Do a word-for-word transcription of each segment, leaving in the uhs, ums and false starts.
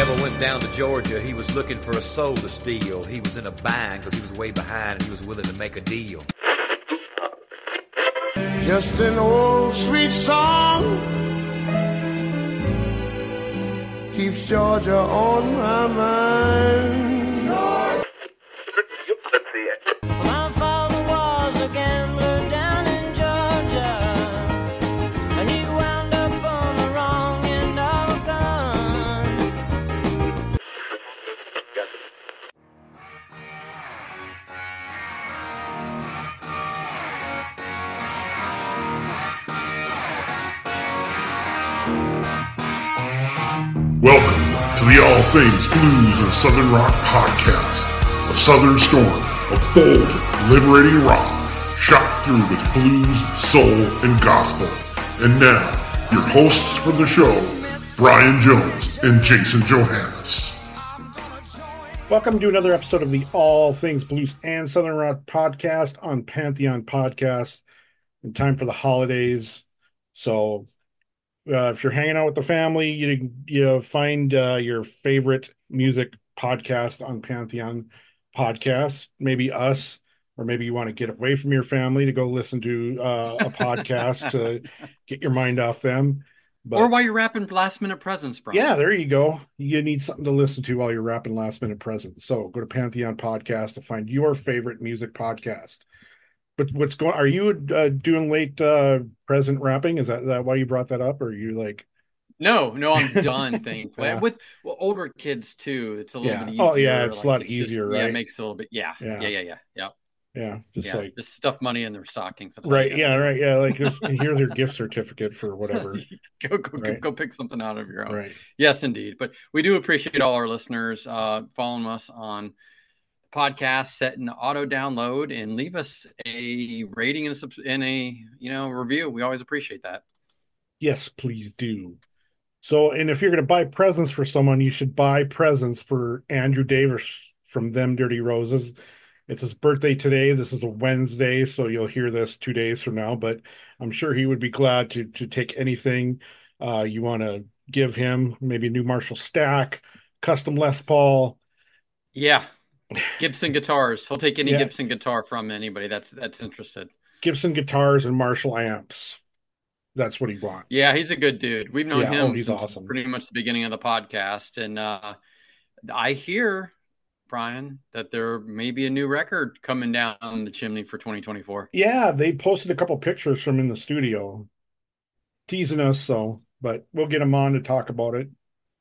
Bubba went down to Georgia. He was looking for a soul to steal. He was in a bind because he was way behind and he was willing to make a deal. Just an old sweet song keeps Georgia on my mind. Georgia. Let's see it. My father was a gambler down in Georgia, and he wound up on the wrong end of a gun. Welcome to the All Things Blues and Southern Rock Podcast, a southern storm of bold, liberating rock, shot through with blues, soul, and gospel. And now, your hosts for the show, Brian Jones and Jason Johannes. Welcome to another episode of the All Things Blues and Southern Rock Podcast on Pantheon Podcast. In time for the holidays, so uh, if you're hanging out with the family, you you know, find uh, your favorite music podcast on Pantheon Podcast. Maybe us, or maybe you want to get away from your family to go listen to uh, a podcast to get your mind off them. But, or while you're wrapping last minute presents, Brian. Yeah, there you go. You need something to listen to while you're wrapping last minute presents. So go to Pantheon Podcast to find your favorite music podcast. But what's going? Are you uh, doing late uh, present wrapping? Is that, that why you brought that up? Or are you like? No, no, I'm done. Thankfully, Yeah. With well, older kids too, it's a little Yeah. bit easier. Oh, yeah, it's a lot just- easier, Yeah, right? it makes it a little bit. Yeah, Yeah. yeah, yeah, yeah, yeah. Yeah, just yeah. like just stuff money in their stockings. That's all right. you Yeah, gotta right. Yeah, like just, here's your gift certificate for whatever. do. go, go, go, Right. go, pick something out of your own. Right. Yes, indeed. But we do appreciate all our listeners uh, following us on the podcast, set an auto download, and leave us a rating and a, subs- and a you know review. We always appreciate that. Yes, please do. So, and if you're going to buy presents for someone, you should buy presents for Andrew Davis from Them Dirty Roses. It's his birthday today. This is a Wednesday, so you'll hear this two days from now, but I'm sure he would be glad to to take anything uh, you want to give him, maybe a new Marshall Stack, custom Les Paul. Yeah. Gibson guitars. He'll take any Yeah. Gibson guitar from anybody that's that's interested. Gibson guitars and Marshall amps. That's what he wants. Yeah, he's a good dude. We've known Yeah, him oh, he's since awesome. pretty much the beginning of the podcast. And uh, I hear, Brian, that there may be a new record coming down the chimney for twenty twenty-four. Yeah, they posted a couple pictures from in the studio, teasing us. So, but we'll get him on to talk about it.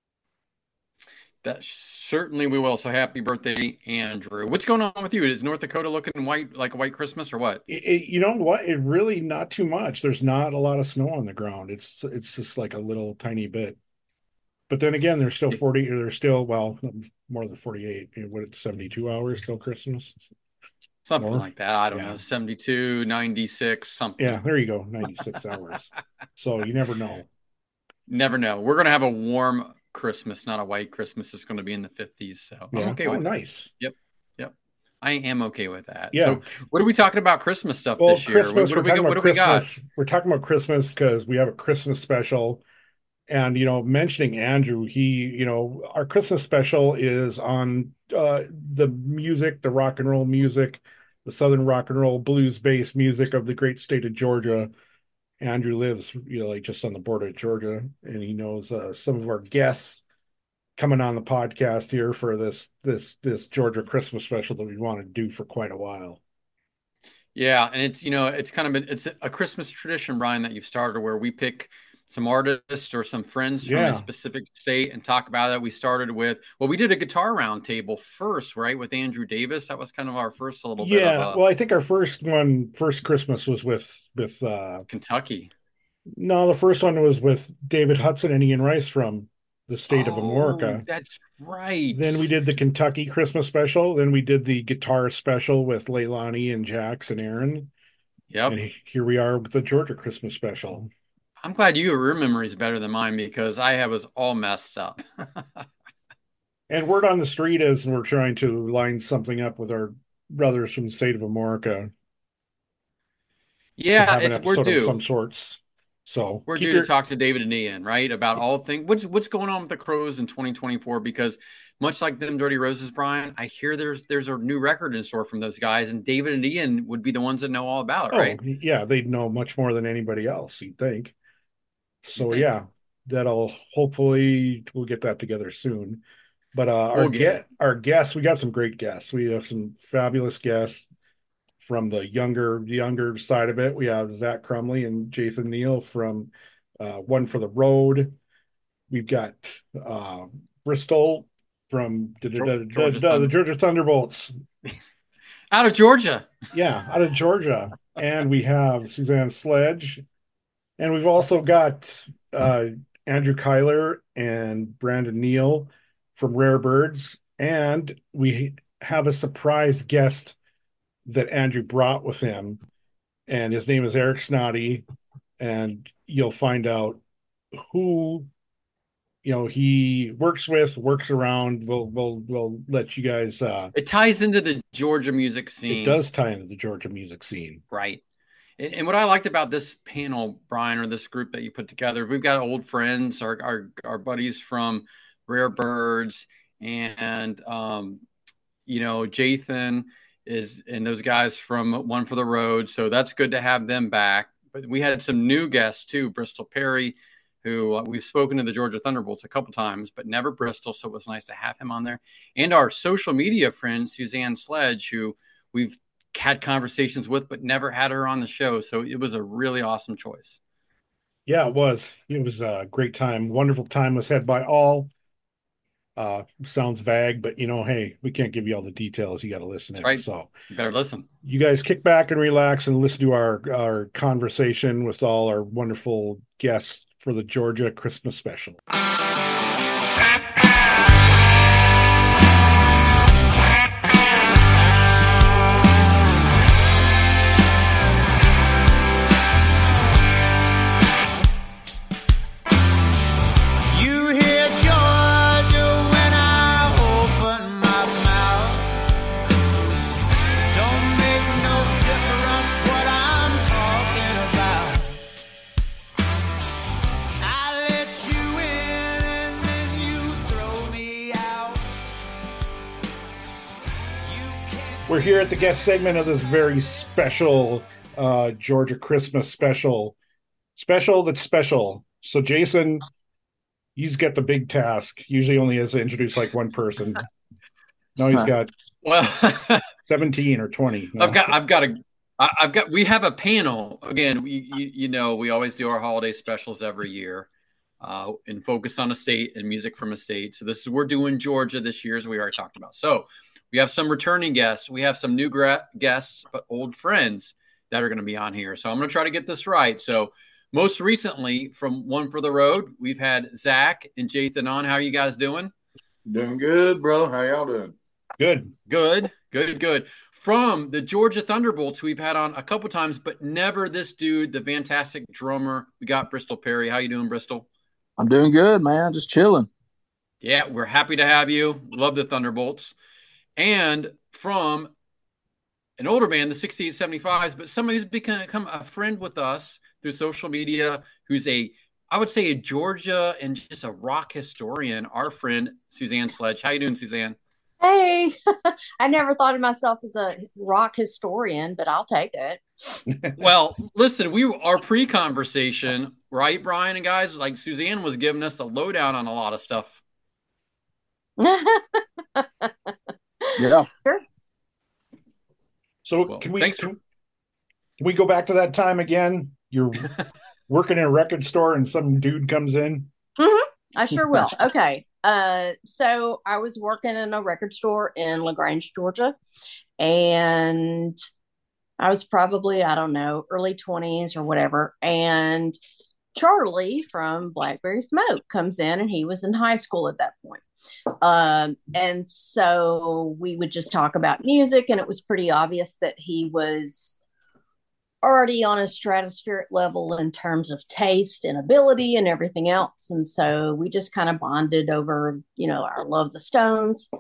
That certainly we will. So happy birthday, Andrew. What's going on with you? Is North Dakota looking white like a white Christmas or what? It, it- you know what? It really not too much. There's not a lot of snow on the ground. It's it's just like a little tiny bit. But then again, there's still forty. Or there's still well more than forty-eight. What it's seventy-two hours till Christmas. Something More? like that. I don't Yeah. know. seventy-two, ninety-six, something. Yeah, there you go. ninety-six hours. So you never know. Never know. We're going to have a warm Christmas, not a white Christmas. It's going to be in the fifties. So Yeah. I'm okay oh, with that. nice. Yep. Yep. I am okay with that. Yeah. So what are we talking about Christmas stuff Well, this year? Christmas. What, We're what, do we, talking got- what about do we got? Christmas. We're talking about Christmas because we have a Christmas special. And, you know, mentioning Andrew, he, you know, our Christmas special is on uh, the music, the rock and roll music, the Southern rock and roll blues based music of the great state of Georgia. Andrew lives, you know, like just on the border of Georgia, and he knows uh, some of our guests coming on the podcast here for this this this Georgia Christmas special that we want to do for quite a while. Yeah. And it's, you know, it's kind of been, it's a Christmas tradition, Brian, that you've started where we pick some artists or some friends from Yeah. a specific state and talk about it. We started with, well, we did a guitar round table first, right? With Andrew Davis. That was kind of our first little bit Yeah, of a well, I think our first one, first Christmas was with with uh Kentucky. no, the first one was with David Hudson and Ian Rice from the state of Oh, America. That's right. Then we did the Kentucky Christmas special. Then we did the guitar special with Leilani and Jax and Aaron. Yep. And here we are with the Georgia Christmas special. I'm glad you your memory is better than mine because I was all messed up. And word on the street is we're trying to line something up with our brothers from the state of America. Yeah, have an it's we're episode of due. some sorts. So We're keep due your to talk to David and Ian, right, about all things. What's what's going on with the Crows in twenty twenty-four? Because much like them Dirty Roses, Brian, I hear there's there's a new record in store from those guys, and David and Ian would be the ones that know all about it, oh right? yeah, they'd know much more than anybody else, you'd think. You So think? yeah, that'll hopefully we'll get that together soon. But uh our We'll get get it. our guests, we got some great guests. We have some fabulous guests from the younger younger side of it. We have Zach Crumley and Jason Neal from uh, One for the Road. We've got uh, Bristol from the, the, Georgia the, the Thunder. Georgia Thunderbolts. Out of Georgia. Yeah, out of Georgia. And we have Suzanne Sledge. And we've also got uh, Andrew Kyler and Brandon Neal from Rare Birds. And we have a surprise guest that Andrew brought with him. And his name is Eric Snoddy. And you'll find out who you know he works with, works around. We'll we'll we'll let you guys uh It ties into the Georgia music it scene, does tie into the Georgia music scene. right? And, and what I liked about this panel, Brian, or this group that you put together, we've got old friends, our our, our buddies from Rare Birds, and um, you know, Jathan is and those guys from One for the Road. So that's good to have them back. But we had some new guests too, Bristol Perry, who uh, we've spoken to the Georgia Thunderbolts a couple times, but never Bristol. So it was nice to have him on there. And our social media friend, Suzanne Sledge, who we've had conversations with, but never had her on the show. So it was a really awesome choice. Yeah, it was. It was a great time. Wonderful time was had by all. Uh, sounds vague, but you know, hey, we can't give you all the details. You got to listen That's in. right. So You better listen. you guys kick back and relax and listen to our our conversation with all our wonderful guests for the Georgia Christmas special. You hear Georgia when I open my mouth. Don't make no difference what I'm talking about. I let you in and then you throw me out. You can't We're here at the guest segment of this very special uh, Georgia Christmas special. Special that's special. So Jason, he's got the big task. Usually only has to introduce like one person. Now he's got Well, seventeen or twenty. No. I've got, I've got a, I- I've got, we have a panel again. We, you, you know, we always do our holiday specials every year, uh, and focus on a state and music from a state. So this is, we're doing Georgia this year, as we already talked about. So we have some returning guests. We have some new gra- guests, but old friends that are going to be on here. So I'm going to try to get this right. So most recently from One for the Road, we've had Zach and Jathan on. How are you guys doing? Doing good, brother. How y'all doing? Good. Good, good, good. From the Georgia Thunderbolts, we've had on a couple times, but never this dude, the fantastic drummer. We got Bristol Perry. How you doing, Bristol? I'm doing good, man. Just chilling. Yeah, we're happy to have you. Love the Thunderbolts. And from an older band, the sixty-eight seventy-fives, but somebody who's become a friend with us through social media, who's a, I would say, a Georgia and just a rock historian, our friend, Suzanne Sledge. How you doing, Suzanne? Hey, I never thought of myself as a rock historian, but I'll take it. Well, listen, we our pre-conversation, right, Brian and guys, like Suzanne was giving us a lowdown on a lot of stuff. Yeah. Sure. So Well, can we thanks can, for- can we go back to that time again? You're working in a record store and some dude comes in. I sure will. Okay. Uh, so I was working in a record store in LaGrange, Georgia, and I was probably, I don't know, early twenties or whatever. And Charlie from Blackberry Smoke comes in, and he was in high school at that point. Um, and so we would just talk about music, and it was pretty obvious that he was already on a stratospheric level in terms of taste and ability and everything else. And so we just kind of bonded over, you know, our love of the Stones.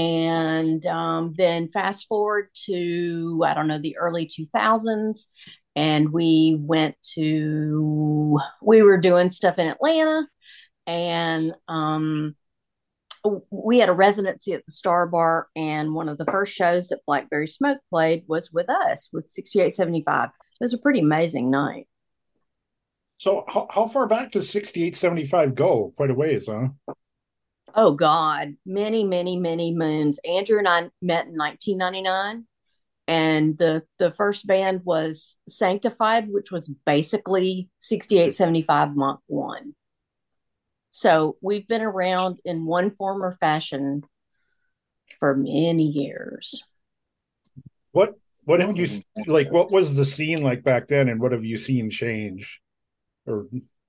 And um, then fast forward to, I don't know, the early two thousands. and we went to, we were doing stuff in Atlanta, and um, we had a residency at the Star Bar, and one of the first shows that Blackberry Smoke played was with us with sixty-eight seventy-five. It was a pretty amazing night. So how, how far back does sixty-eight seventy-five go? Quite a ways, huh? Oh God, many, many, many moons. Andrew and I met in nineteen ninety-nine, and the the first band was Sanctified, which was basically sixty-eight seventy-five Monk One. So we've been around in one form or fashion for many years. What what have you like? What was the scene like back then, and what have you seen change? Or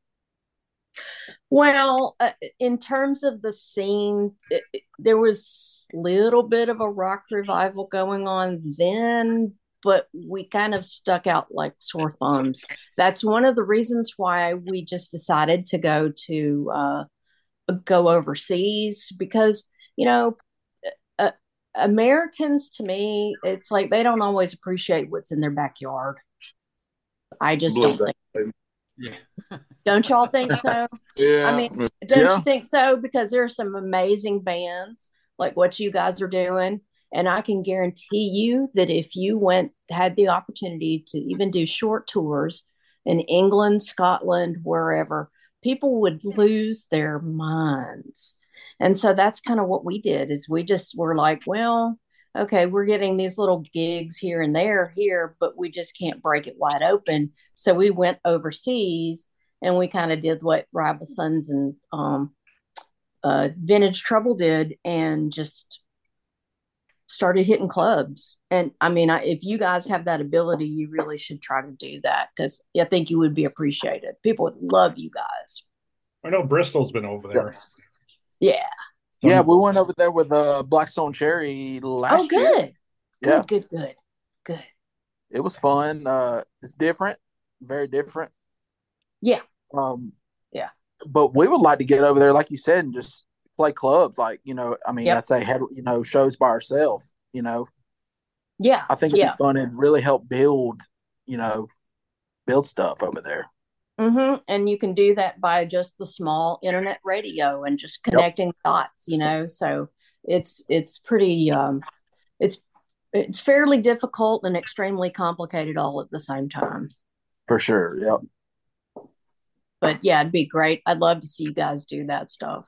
Well, uh, in terms of the scene, it, it- there was a little bit of a rock revival going on then, but we kind of stuck out like sore thumbs. That's one of the reasons why we just decided to go to uh, go overseas because, you know, uh, Americans to me, it's like they don't always appreciate what's in their backyard. I just don't Believe that. think. Yeah. Don't y'all think so? Yeah. I mean, don't Yeah. you think so? Because there are some amazing bands like what you guys are doing. And I can guarantee you that if you went, had the opportunity to even do short tours in England, Scotland, wherever, people would lose their minds. And so that's kind of what we did is we just were like, well, okay, we're getting these little gigs here and there here, but we just can't break it wide open. So we went overseas and we kind of did what Rival Sons and um, uh, Vintage Trouble did and just started hitting clubs. And I mean, I, if you guys have that ability, you really should try to do that because I think you would be appreciated. People would love you guys. I know Bristol's been over there. Yeah. Yeah, we went over there with uh, Blackstone Cherry last Oh, good. year. Good, Yeah. good, good, good. It was fun. Uh, it's different, very different. Yeah. Um, Yeah. but we would like to get over there, like you said, and just play clubs. Like, you know, I mean, Yep. I'd say, had, you know, shows by ourselves, you know. Yeah. I think it'd yeah. be fun and really help build, you know, build stuff over there. Mm-hmm. And you can do that by just the small internet radio and just connecting dots, you know. So it's it's pretty um, it's it's fairly difficult and extremely complicated all at the same time. For sure. Yep. But yeah, it'd be great. I'd love to see you guys do that stuff.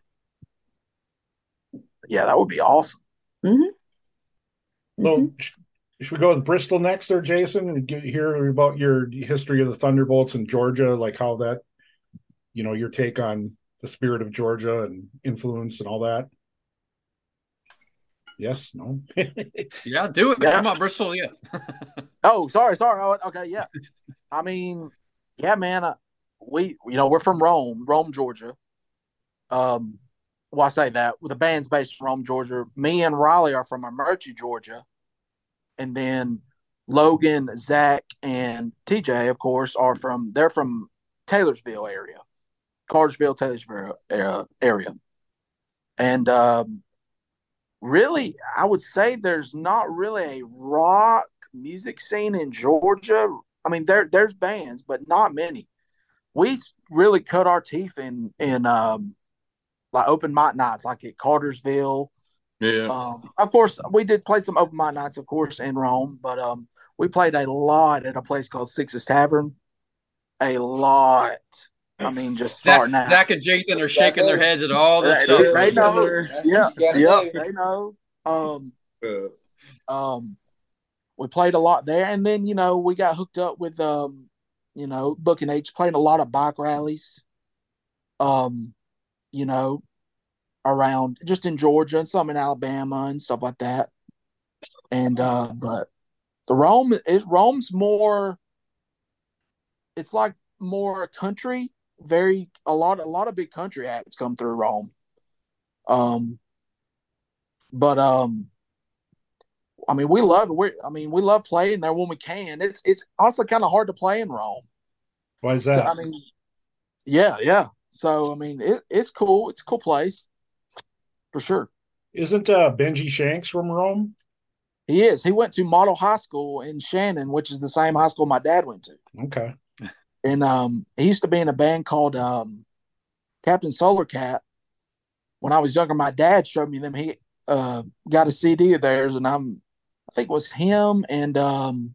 Yeah, that would be awesome. Mm-hmm. So Mhm. sh- should we go with Bristol next, or Jason, and get, hear about your history of the Thunderbolts in Georgia, like how that, you know, your take on the spirit of Georgia and influence and all that? Yes, no. Yeah, do it. Yeah. Come on, Bristol. Yeah. Oh, sorry, sorry. Oh, okay, yeah. I mean, yeah, man. Uh, we, you know, we're from Rome, Rome, Georgia. Um, well, I say that. Well, the band's based in Rome, Georgia. Me and Riley are from Emergee, Georgia, and then Logan, Zach, and T J, of course, are from. They're from Taylorsville area, Cartersville, Taylorsville area, area. And um, really, I would say there's not really a rock music scene in Georgia. I mean, there there's bands, but not many. We really cut our teeth in in um, like open mic nights, like at Cartersville. Yeah. Um, of course, we did play some open mic nights, of course, in Rome, but um, we played a lot at a place called Six's Tavern. A lot. I mean, just Zach, starting out. Zach and Jason are shaking their heads at all this They- stuff. they know. Yeah, gotta yeah, do. they know. Um, um, we played a lot there, and then you know we got hooked up with um, you know, booking H, playing a lot of bike rallies. Um, you know, around just in Georgia and some in Alabama and stuff like that. And uh, but the Rome is Rome's more. It's like more country. Very a lot a lot of big country acts come through Rome. Um, but um, I mean we love we I mean we love playing there when we can. It's it's also kind of hard to play in Rome. Why is So, that? I mean, yeah, yeah. So I mean it, it's cool. It's a cool place for sure. Isn't uh, Benji Shanks from Rome? He is. He went to Model High School in Shannon, which is the same high school my dad went to. Okay. And um, he used to be in a band called um, Captain Solar Cat. When I was younger, my dad showed me them. He uh, got a C D of theirs, and I'm, I think it was him and um,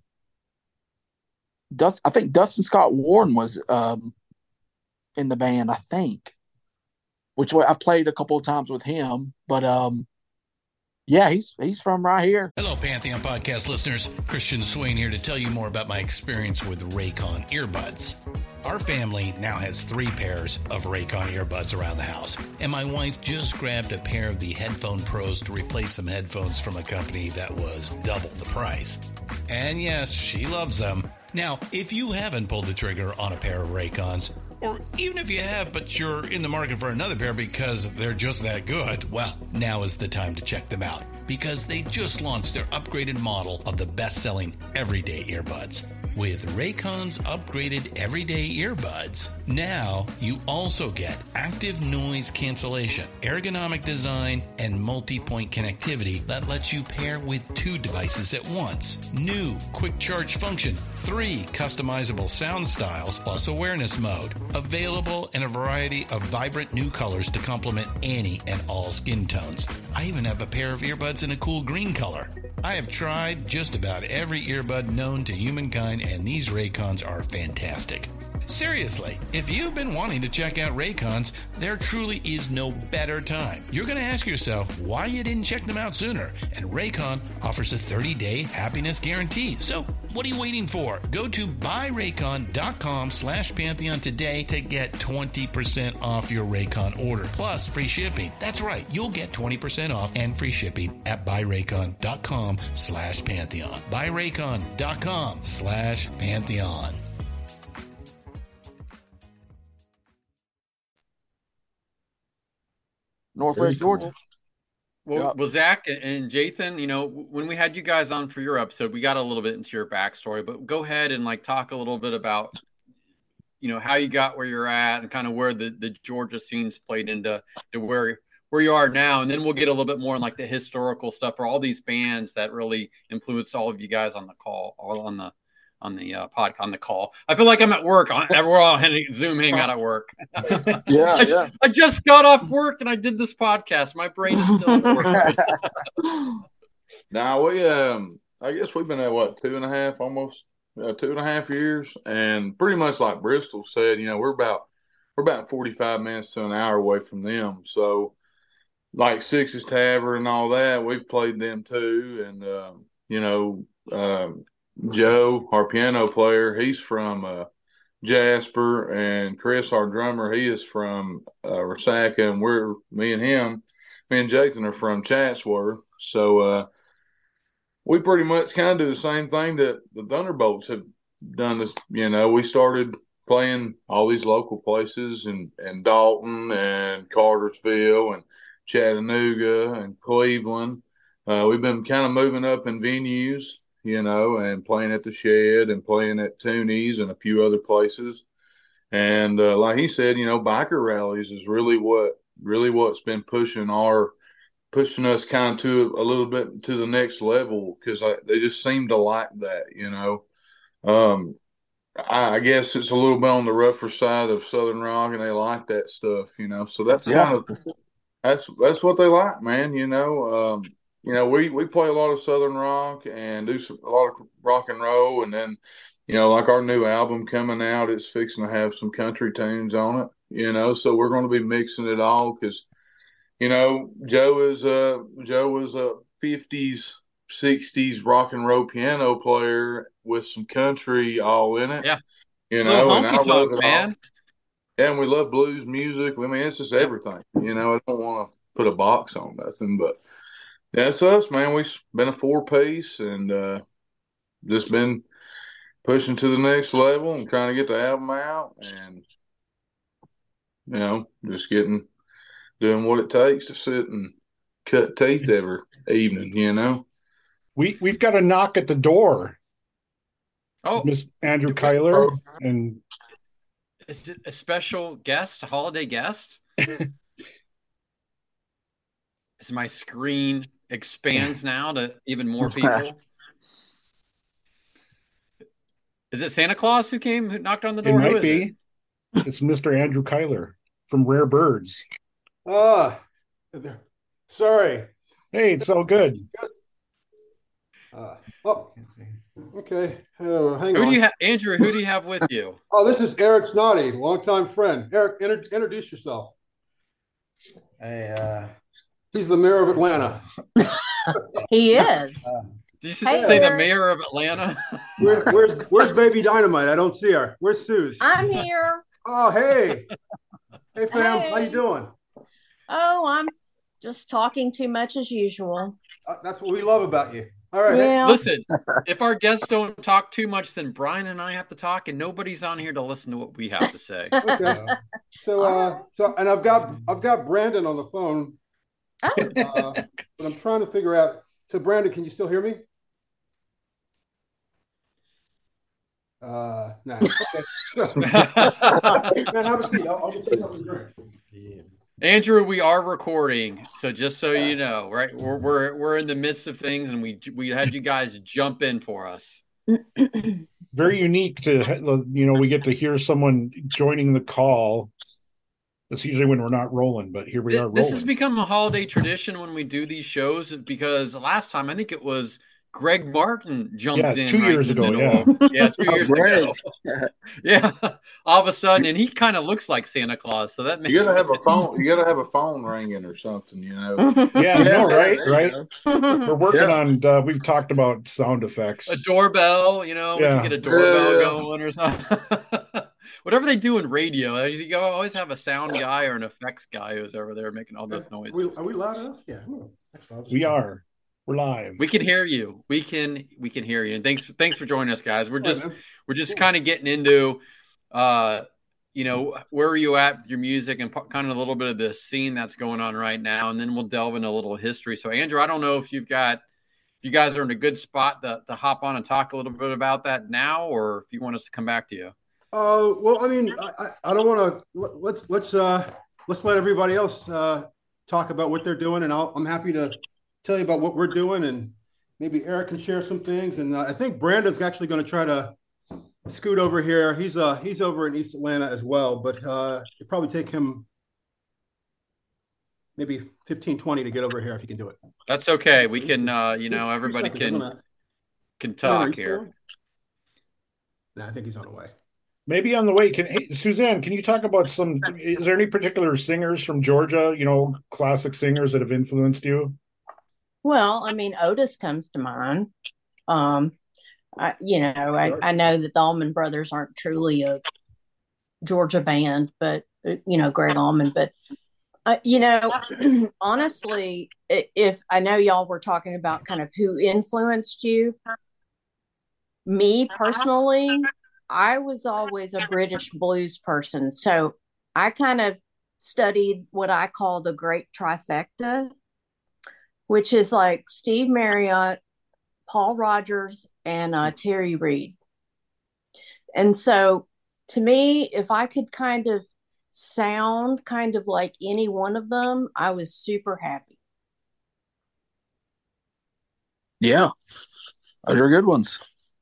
Dust. I think Dustin Scott Warren was um, in the band. I think, which I played a couple of times with him. But um, yeah, he's he's from right here. Hello, Pantheon Podcast listeners. Christian Swain here to tell you more about my experience with Raycon earbuds. Our family now has three pairs of Raycon earbuds around the house, and my wife just grabbed a pair of the Headphone Pros to replace some headphones from a company that was double the price. And yes, she loves them. Now, if you haven't pulled the trigger on a pair of Raycons, or even if you have, but you're in the market for another pair because they're just that good, well, now is the time to check them out, because they just launched their upgraded model of the best-selling everyday earbuds. With Raycon's upgraded everyday earbuds, now you also get active noise cancellation, ergonomic design, and multi-point connectivity that lets you pair with two devices at once. New quick charge function, three customizable sound styles, plus awareness mode. Available in a variety of vibrant new colors to complement any and all skin tones. I even have a pair of earbuds in a cool green color. I have tried just about every earbud known to humankind, and these Raycons are fantastic. Seriously, if you've been wanting to check out Raycons, there truly is no better time. You're going to ask yourself why you didn't check them out sooner, and Raycon offers a thirty-day happiness guarantee. So what are you waiting for? Go to buyraycon.com slash Pantheon today to get twenty percent off your Raycon order, plus free shipping. That's right, you'll get twenty percent off and free shipping at buyraycon.com slash Pantheon. buyraycon.com slash Pantheon. Northwest Georgia. Well, Yep. well, Zach and Jathan, you know, when we had you guys on for your episode, we got a little bit into your backstory, but go ahead and like talk a little bit about, you know, how you got where you're at and kind of where the, the Georgia scenes played into to where where you are now, and then we'll get a little bit more in like the historical stuff for all these bands that really influenced all of you guys on the call, all on the on the uh, pod on the call. I feel like I'm at work. On, we're all on Zoom hangout at work. Yeah, I, yeah. I just got off work and I did this podcast. My brain is still at work. Now we, um, I guess we've been at what two and a half, almost uh, two and a half years, and pretty much like Bristol said, you know, we're about we're about forty-five minutes to an hour away from them. So, like Six's Tavern and all that, we've played them too, and um, you know, um, Joe, our piano player, he's from uh, Jasper, and Chris, our drummer, he is from uh, Resaca, and we're me and him, me and Jason are from Chatsworth. So uh, we pretty much kind of do the same thing that the Thunderbolts have done. This, you know, we started playing all these local places, and and Dalton and Cartersville and Chattanooga and Cleveland. Uh, we've been kind of moving up in venues, you know, and playing at the Shed and playing at Toonies and a few other places. And uh, like he said, you know, biker rallies is really what really what's been pushing our pushing us kind of to a little bit to the next level, because they just seem to like that, you know. Um, I, I guess it's a little bit on the rougher side of Southern rock, and they like that stuff, you know. So that's Yeah. kind of that's that's what they like, man. You know, um, you know, we we play a lot of Southern rock and do some, a lot of rock and roll, and then, you know, like our new album coming out, it's fixing to have some country tunes on it, you know. So we're going to be mixing it all, because, you know, Joe is a Joe was a fifties, sixties rock and roll piano player with some country all in it. Yeah. You Little know, and I honky love tonk, it man. all. Yeah, and we love blues music. I mean, it's just everything. You know, I don't want to put a box on nothing, but that's us, man. We've been a four piece, and uh, just been pushing to the next level and trying to get the album out, and, you know, just getting doing what it takes to sit and cut teeth every evening, you know. We we've got a knock at the door. Oh, Miss Andrew Kyler, and is it a special guest, a holiday guest? Is my screen expands now to even more people? Is it Santa Claus who came, who knocked on the It door? Who might is be. it? It's Mister Andrew Kyler from Rare Birds. Ah, sorry. Hey, it's all good. Uh, oh, okay. Uh, hang Who on. do you have, Andrew? Who do you have with you? Oh, this is Eric Snoddy, longtime friend. Eric, inter- introduce yourself. Hey, uh, He's the mayor of Atlanta. He is. Did you Hey, say the Eric. mayor of Atlanta? Where, where's Where's Baby Dynamite? I don't see her. Where's Suze? I'm here. Oh, hey, hey, fam. How Hey. you doing? Oh, I'm just talking too much as usual. Uh, that's what we love about you. All right. Yeah. Listen, if our guests don't talk too much, then Brian and I have to talk, and nobody's on here to listen to what we have to say. Okay. So, uh, so, and I've got I've got Brandon on the phone, Oh, uh, but I'm trying to figure out. So, Brandon, can you still hear me? Uh, no. Okay. So, man, have a seat. I'll, I'll get you something to drink. Andrew, we are recording, so just so you know, right? We're we're we're in the midst of things, and we we had you guys jump in for us. Very unique to, you know, we get to hear someone joining the call. That's usually when we're not rolling, but here we are rolling. This has become a holiday tradition when we do these shows, because last time I think it was Greg Martin jumped Yeah, in two right years in the ago, middle of- yeah, two Oh, years Greg. ago. Yeah, all of a sudden, and he kind of looks like Santa Claus, so that makes You gotta have a sense. phone. You gotta have a phone ringing or something. You know. Yeah, I know, right? there you Right. go. We're working Yeah. on, uh, we've talked about sound effects. A doorbell, you know, we Yeah. can get a doorbell Yeah. going or something. Whatever they do in radio, you go always have a sound guy or an effects guy who's over there making all those Are noises. we, are we loud enough? Yeah. Hmm. Actually, I'll just- We are. We're live. We can hear you. We can we can hear you. And thanks thanks for joining us, guys. We're All right, just man. we're just Cool. kind of getting into uh you know, where are you at with your music and po- kind of a little bit of the scene that's going on right now, and then we'll delve into a little history. So Andrew, I don't know if you've got if you guys are in a good spot to, to hop on and talk a little bit about that now, or if you want us to come back to you. Uh, well, I mean, I, I, I don't want to. Let's let's uh let's let everybody else uh talk about what they're doing, and I'll, I'm happy to tell you about what we're doing, and maybe Eric can share some things. And uh, I think Brandon's actually going to try to scoot over here. He's uh he's over in East Atlanta as well, but uh, it'd probably take him maybe fifteen, twenty to get over here if he can do it. That's okay. We can uh you know, Two everybody seconds, I'm can gonna- can Brandon, are talk you here. still on? No, I think he's on the way. Maybe on the way. Can hey, Suzanne, can you talk about some? Is there any particular singers from Georgia? You know, classic singers that have influenced you? well, I mean, Otis comes to mind. Um, I, you know, I, I know that the Allman Brothers aren't truly a Georgia band, but uh, you know, Greg Allman. But uh, you know, honestly, i- if I know y'all were talking about kind of who influenced you, me personally, I was always a British blues person, so I kind of studied what I call the Great Trifecta, which is like Steve Marriott, Paul Rogers, and uh, Terry Reid. And so, to me, if I could kind of sound kind of like any one of them, I was super happy. Yeah, those are good ones.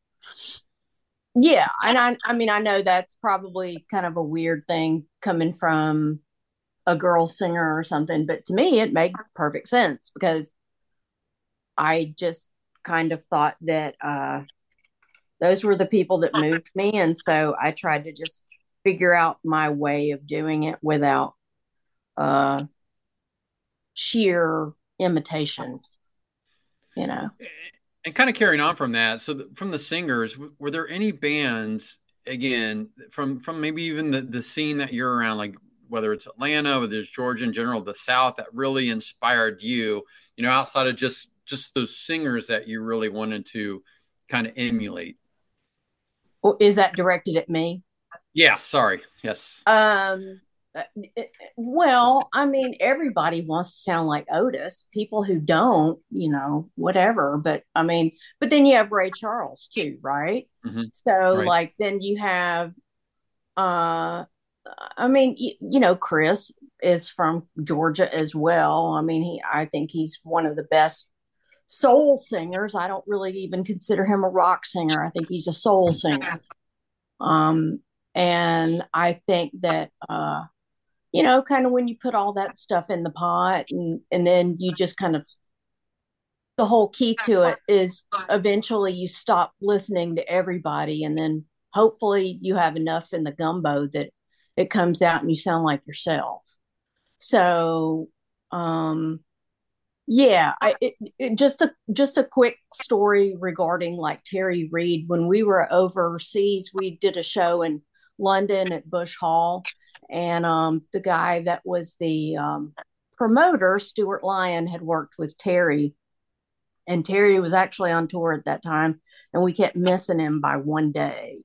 Yeah, and I, I mean, I know that's probably kind of a weird thing coming from a girl singer or something, but to me, it made perfect sense because I just kind of thought that uh, those were the people that moved me, and so I tried to just figure out my way of doing it without uh, sheer imitation, you know. And kind of carrying on from that, so the, from the singers, w- were there any bands, again, from from maybe even the, the scene that you're around, like whether it's Atlanta, whether it's Georgia in general, the South, that really inspired you, you know, outside of just just those singers that you really wanted to kind of emulate? Or is that directed at me? Yeah, sorry. Yes. Um, uh, it- well, I mean, everybody wants to sound like Otis. People who don't, you know, whatever. But I mean, but then you have Ray Charles too, right? Mhm. So, Right. like, then you have, uh, I mean, you, you know, Chris is from Georgia as well. I mean, he, I think he's one of the best soul singers. I don't really even consider him a rock singer. I think he's a soul singer. Um, and I think that, uh, you know, kind of when you put all that stuff in the pot and, and then you just kind of, the whole key to it is eventually you stop listening to everybody. And then hopefully you have enough in the gumbo that it comes out and you sound like yourself. So, um, yeah, I, it, it, just a just a quick story regarding like Terry Reid. When we were overseas, we did a show in London at Bush Hall, and um, the guy that was the um, promoter, Stuart Lyon, had worked with Terry, and Terry was actually on tour at that time, and we kept missing him by one day.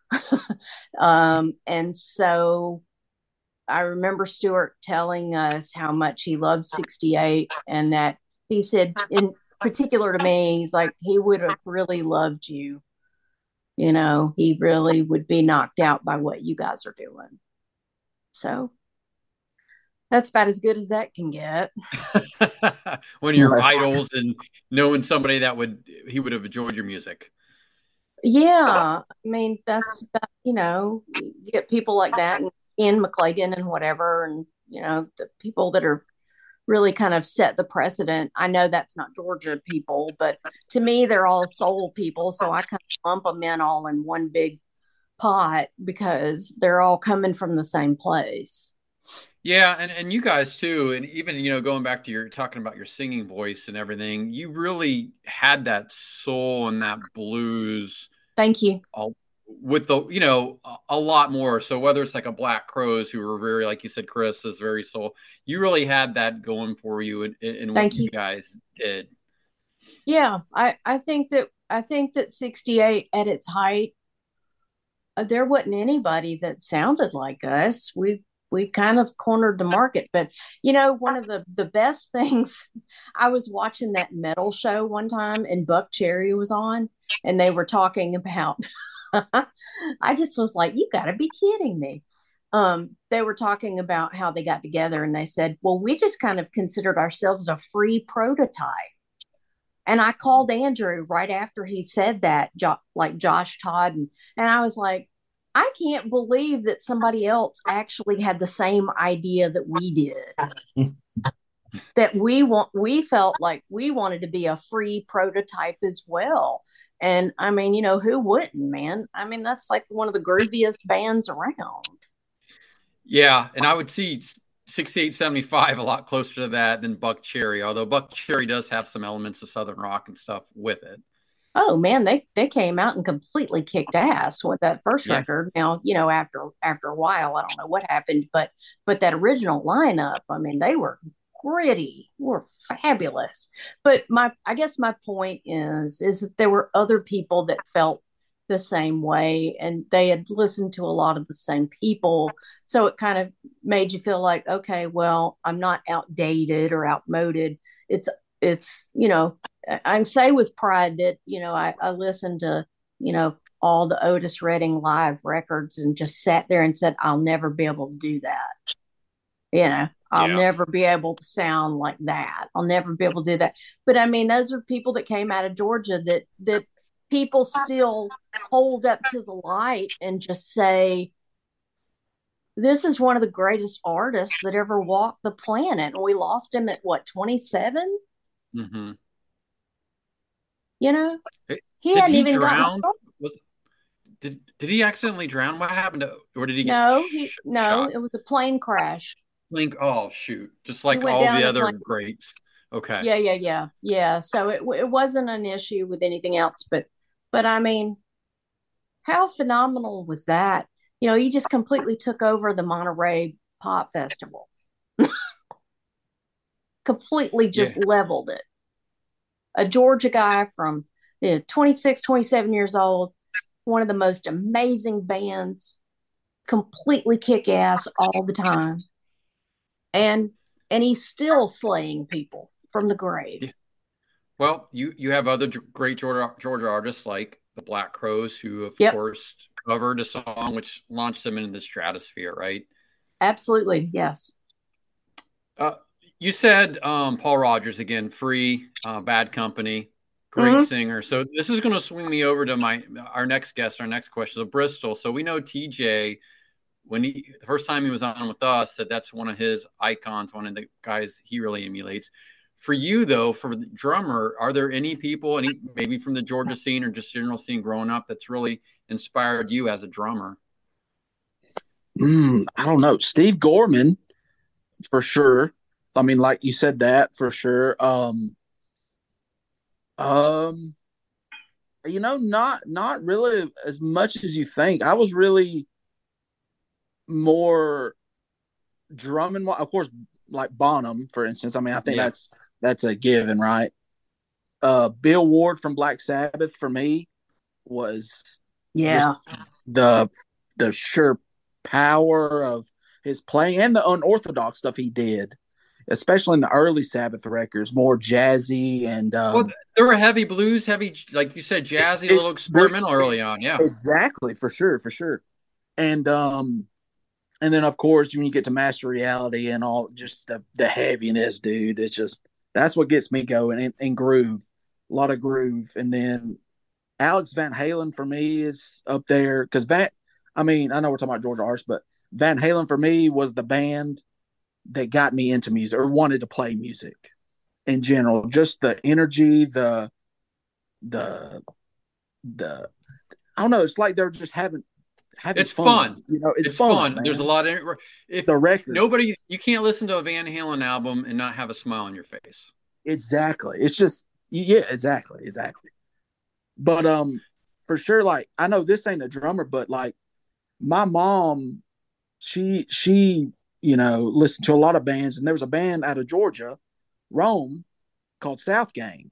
um, and so I remember Stuart telling us how much he loved sixty-eight, and that he said, in particular to me, he's like, he would have really loved you. You know, he really would be knocked out by what you guys are doing. So that's about as good as that can get. When you're idols and knowing somebody that would, he would have enjoyed your music. Yeah. I mean, that's about, you know, you get people like that and Ian McLagan and whatever, and you know, the people that are really kind of set the precedent. I know that's not Georgia people, but to me they're all soul people, so I kind of lump them in all in one big pot because they're all coming from the same place. Yeah, and, and you guys too, and even, you know, going back to your talking about your singing voice and everything, you really had that soul and that blues. Thank you. All, with the, you know, a, a lot more. So whether it's like a Black Crowes, who were very, like you said, Chris is very soul. You really had that going for you in, in what you. you guys did. Yeah, I, I think that I think that sixty-eight at its height, uh, there wasn't anybody that sounded like us. We we kind of cornered the market. But you know, one of the the best things, I was watching that metal show one time, and Buck Cherry was on, and they were talking about. I just was like, you got to be kidding me. Um, they were talking about how they got together, and they said, well, we just kind of considered ourselves a free prototype. And I called Andrew right after he said that, jo- like Josh Todd. And, and I was like, I can't believe that somebody else actually had the same idea that we did. That we want, we felt like we wanted to be a free prototype as well. And I mean, you know, who wouldn't, man? I mean, that's like one of the grooviest bands around. Yeah. And I would see sixty-eight seventy-five a lot closer to that than Buck Cherry, although Buck Cherry does have some elements of Southern rock and stuff with it. Oh man, they they came out and completely kicked ass with that first yeah. record. Now, you know, after after a while, I don't know what happened, but but that original lineup, I mean, they were gritty, were fabulous. But my I guess my point is is that there were other people that felt the same way, and they had listened to a lot of the same people, so it kind of made you feel like, okay, well, I'm not outdated or outmoded. It's it's you know, I can say with pride that, you know, I, I listened to, you know, all the Otis Redding live records and just sat there and said, I'll never be able to do that. You know, I'll yeah. never be able to sound like that. I'll never be able to do that. But I mean, those are people that came out of Georgia that, that people still hold up to the light and just say, this is one of the greatest artists that ever walked the planet. And we lost him at what, twenty-seven? Mm-hmm. You know, he did hadn't he even drown? Was, did did he accidentally drown? What happened to, or did he get no? Sh- He no, shot? It was a plane crash. Link, oh shoot! Just like all the other plane. greats. Okay. Yeah, yeah, yeah, yeah. So it it wasn't an issue with anything else, but but I mean, how phenomenal was that? You know, he just completely took over the Monterey Pop Festival. Completely just yeah. leveled it. A Georgia guy from you know, twenty-six, twenty-seven years old, one of the most amazing bands, completely kick ass all the time. And and he's still slaying people from the grave. Yeah. Well, you, you have other great Georgia, Georgia artists like the Black Crowes, who, of yep. course, covered a song which launched them into the stratosphere, right? Absolutely, yes. Uh, You said um, Paul Rogers again, Free, uh, Bad Company, great Mhm. singer. So this is going to swing me over to my our next guest, our next question. So Bristol. So we know T J when he the first time he was on with us said that's one of his icons, one of the guys he really emulates. For you though, for the drummer, are there any people, any maybe from the Georgia scene or just general scene growing up, that's really inspired you as a drummer? Mm, I don't know. Steve Gorman, for sure. I mean, like you said that for sure. Um, um, you know, not not really as much as you think. I was really more drumming. Of course, like Bonham, for instance. I mean, I think Yeah. that's that's a given, right? Uh, Bill Ward from Black Sabbath for me was Yeah. just the the sheer power of his playing and the unorthodox stuff he did, especially in the early Sabbath records, more jazzy and um, Well, there were heavy blues, heavy, like you said, jazzy, a little experimental early on. Yeah. exactly, for sure, for sure. And um, and then of course when you get to Master Reality and all, just the the heaviness, dude. It's just that's what gets me going, and, and groove, a lot of groove. And then Alex Van Halen for me is up there because Van. I mean, I know we're talking about Georgia artists, but Van Halen for me was the band that got me into music or wanted to play music in general. Just the energy, the the the I don't know. It's like they're just having having It's fun. fun. You know, it's, It's fun. fun. man. There's a lot of if The records. nobody, you can't listen to a Van Halen album and not have a smile on your face. Exactly. It's just yeah, exactly, exactly. But um, for sure, like I know this ain't a drummer, but like my mom, she she you know listened to a lot of bands, and there was a band out of Georgia, Rome, called South Gang,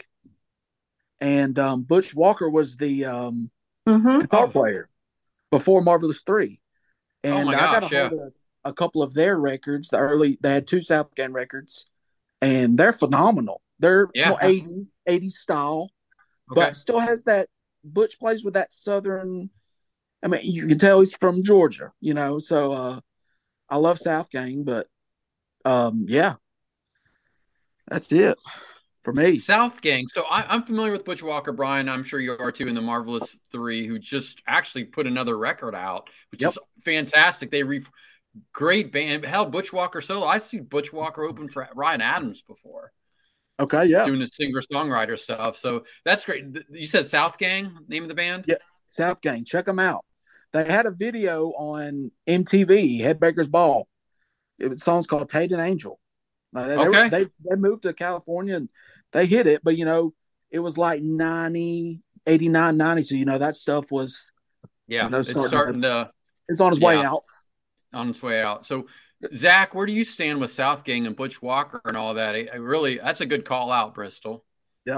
and um, Butch Walker was the um, Mhm. guitar player before Marvelous Three, and Oh my I got gosh, a hold yeah. of a couple of their records. The early they had two South Gang records, and they're phenomenal. They're Yeah. more eighties eighties style, Okay. but still has that Butch plays with that southern. I mean, you can tell he's from Georgia, you know. So uh, I love South Gang, but um, yeah, that's it for me. South Gang. So I, I'm familiar with Butch Walker, Brian. I'm sure you are too, in the Marvelous Three, who just actually put another record out, which Yep. is fantastic. They re great band. Hell, Butch Walker solo. I see Butch Walker open for Ryan Adams before, Okay, yeah, doing the singer songwriter stuff. So that's great. Th- You said South Gang, name of the band? yeah, South Gang. Check them out. They had a video on M T V, Headbaker's Ball. It was songs called Tate and Angel. Like, they, they were- Okay. they they moved to California and they hit it, but you know, it was like ninety, eighty-nine, ninety. So you know that stuff was Yeah, you know, it's starting starting to- to it's on its way yeah. out. on its way out. So, Zach, where do you stand with South Gang and Butch Walker and all that? I, I really, that's a good call out, Bristol. Yeah.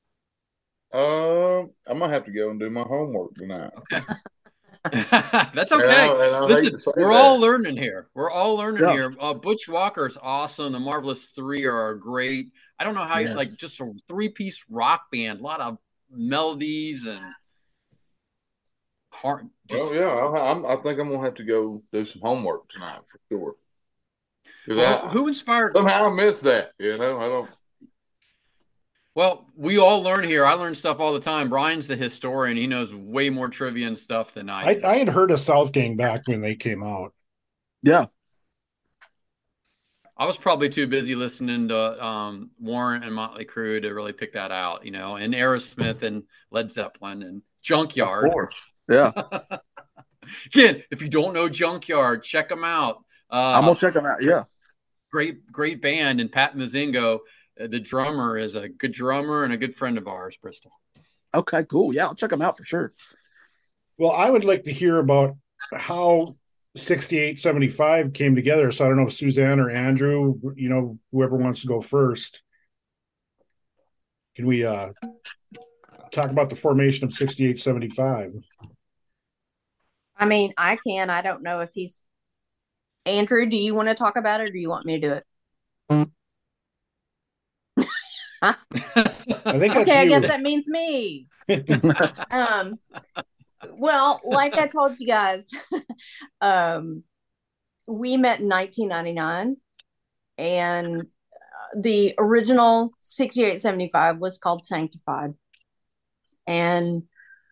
Um, I might have to go and do my homework tonight. Okay. That's And okay. I- and I hate Listen, to say we're that. all learning here. We're all learning Yeah. here. Uh, Butch Walker is awesome. The Marvelous Three are great. I don't know how, you, Yeah. like, just a three piece rock band, a lot of melodies and heart. Just, Well, yeah, I, I'm, I think I'm gonna have to go do some homework tonight for sure. 'Cause Well, I- who inspired? somehow I missed that. You know, I don't. Well, we all learn here. I learn stuff all the time. Brian's the historian. He knows way more trivia and stuff than I. I, do. I had heard of South Gang back when they came out. Yeah. I was probably too busy listening to um, Warrant and Motley Crue to really pick that out, you know, and Aerosmith and Led Zeppelin and Junkyard. Of course. Yeah. Again, if you don't know Junkyard, check them out. Uh, I'm gonna check them out. Yeah. Great, great band. And Pat Mozingo, uh, the drummer, is a good drummer and a good friend of ours, Bristol. Okay, cool. Yeah, I'll check them out for sure. Well, I would like to hear about how sixty-eight seventy-five came together. So I don't know if Suzanne or Andrew, you know, whoever wants to go first. Can we uh, talk about the formation of sixty-eight seventy-five? I mean, I can. I don't know if he's Andrew. Do you want to talk about it, or do you want me to do it? I think that's Okay, I you. guess that means me. um, well, like I told you guys, um, we met in nineteen ninety-nine, and the original sixty-eight seventy-five was called Sanctified. And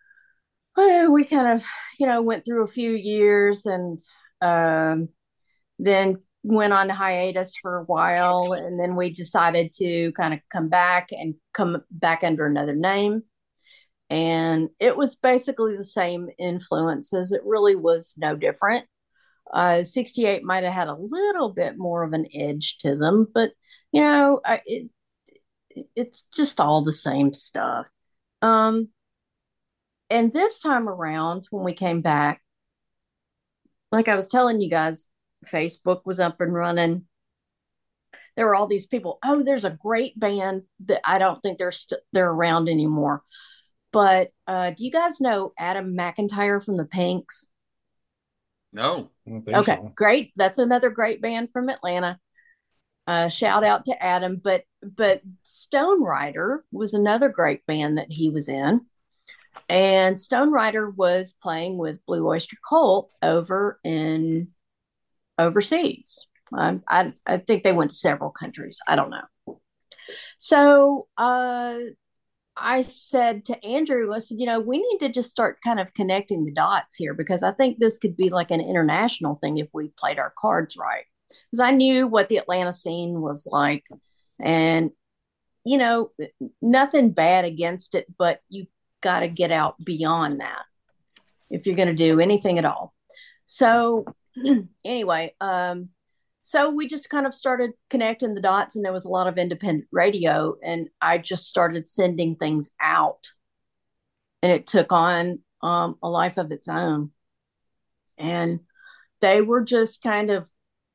uh, we kind of, you know, went through a few years and um, then went on hiatus for a while. And then we decided to kind of come back and come back under another name. And it was basically the same influences. It really was no different. Uh, sixty-eight might have had a little bit more of an edge to them, but you know, I, it, it's just all the same stuff. Um, and this time around, when we came back, like I was telling you guys, Facebook was up and running. There were all these people. Oh, there's a great band that I don't think they're st- they're around anymore. But uh, do you guys know Adam McIntyre from the Pinks? No. Okay, so. great. That's another great band from Atlanta. Uh, shout out to Adam. But but Stone Rider was another great band that he was in. And Stone Rider was playing with Blue Oyster Cult over in overseas. Um, I I think they went to several countries. I don't know. So uh, I said to Andrew, I said, you know, we need to just start kind of connecting the dots here because I think this could be like an international thing if we played our cards right. Because I knew what the Atlanta scene was like. And, you know, nothing bad against it, but you got to get out beyond that if you're going to do anything at all. So anyway, um, so we just kind of started connecting the dots, and there was a lot of independent radio, and I just started sending things out, and it took on um, a life of its own. And they were just kind of,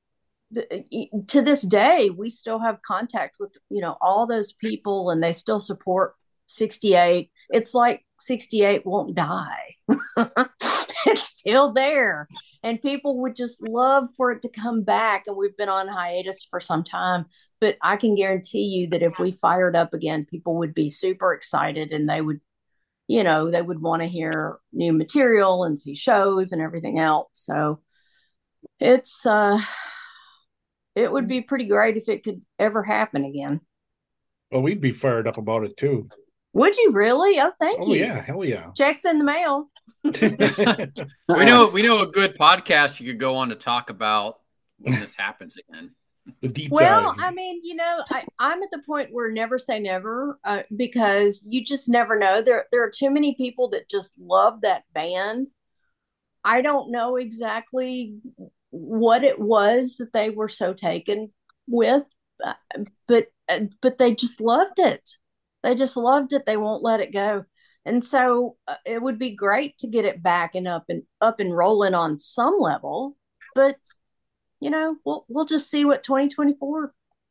to this day, we still have contact with, you know, all those people, and they still support sixty-eight. It's like sixty-eight won't die. It's still there. And people would just love for it to come back. And we've been on hiatus for some time. But I can guarantee you that if we fired up again, people would be super excited and they would, you know, they would want to hear new material and see shows and everything else. So it's, uh, it would be pretty great if it could ever happen again. Well, we'd be fired up about it too. Would you really? Oh, thank oh, you. Oh yeah, hell yeah. Checks in the mail. we know we know a good podcast you could go on to talk about when this happens again. The deep well, dive. I mean, you know, I, I'm at the point where never say never uh, because you just never know. There there are too many people that just love that band. I don't know exactly what it was that they were so taken with, uh, but uh, but they just loved it. They just loved it. They won't let it go. And so uh, it would be great to get it back and up and up and rolling on some level. But, you know, we'll we'll just see what twenty twenty-four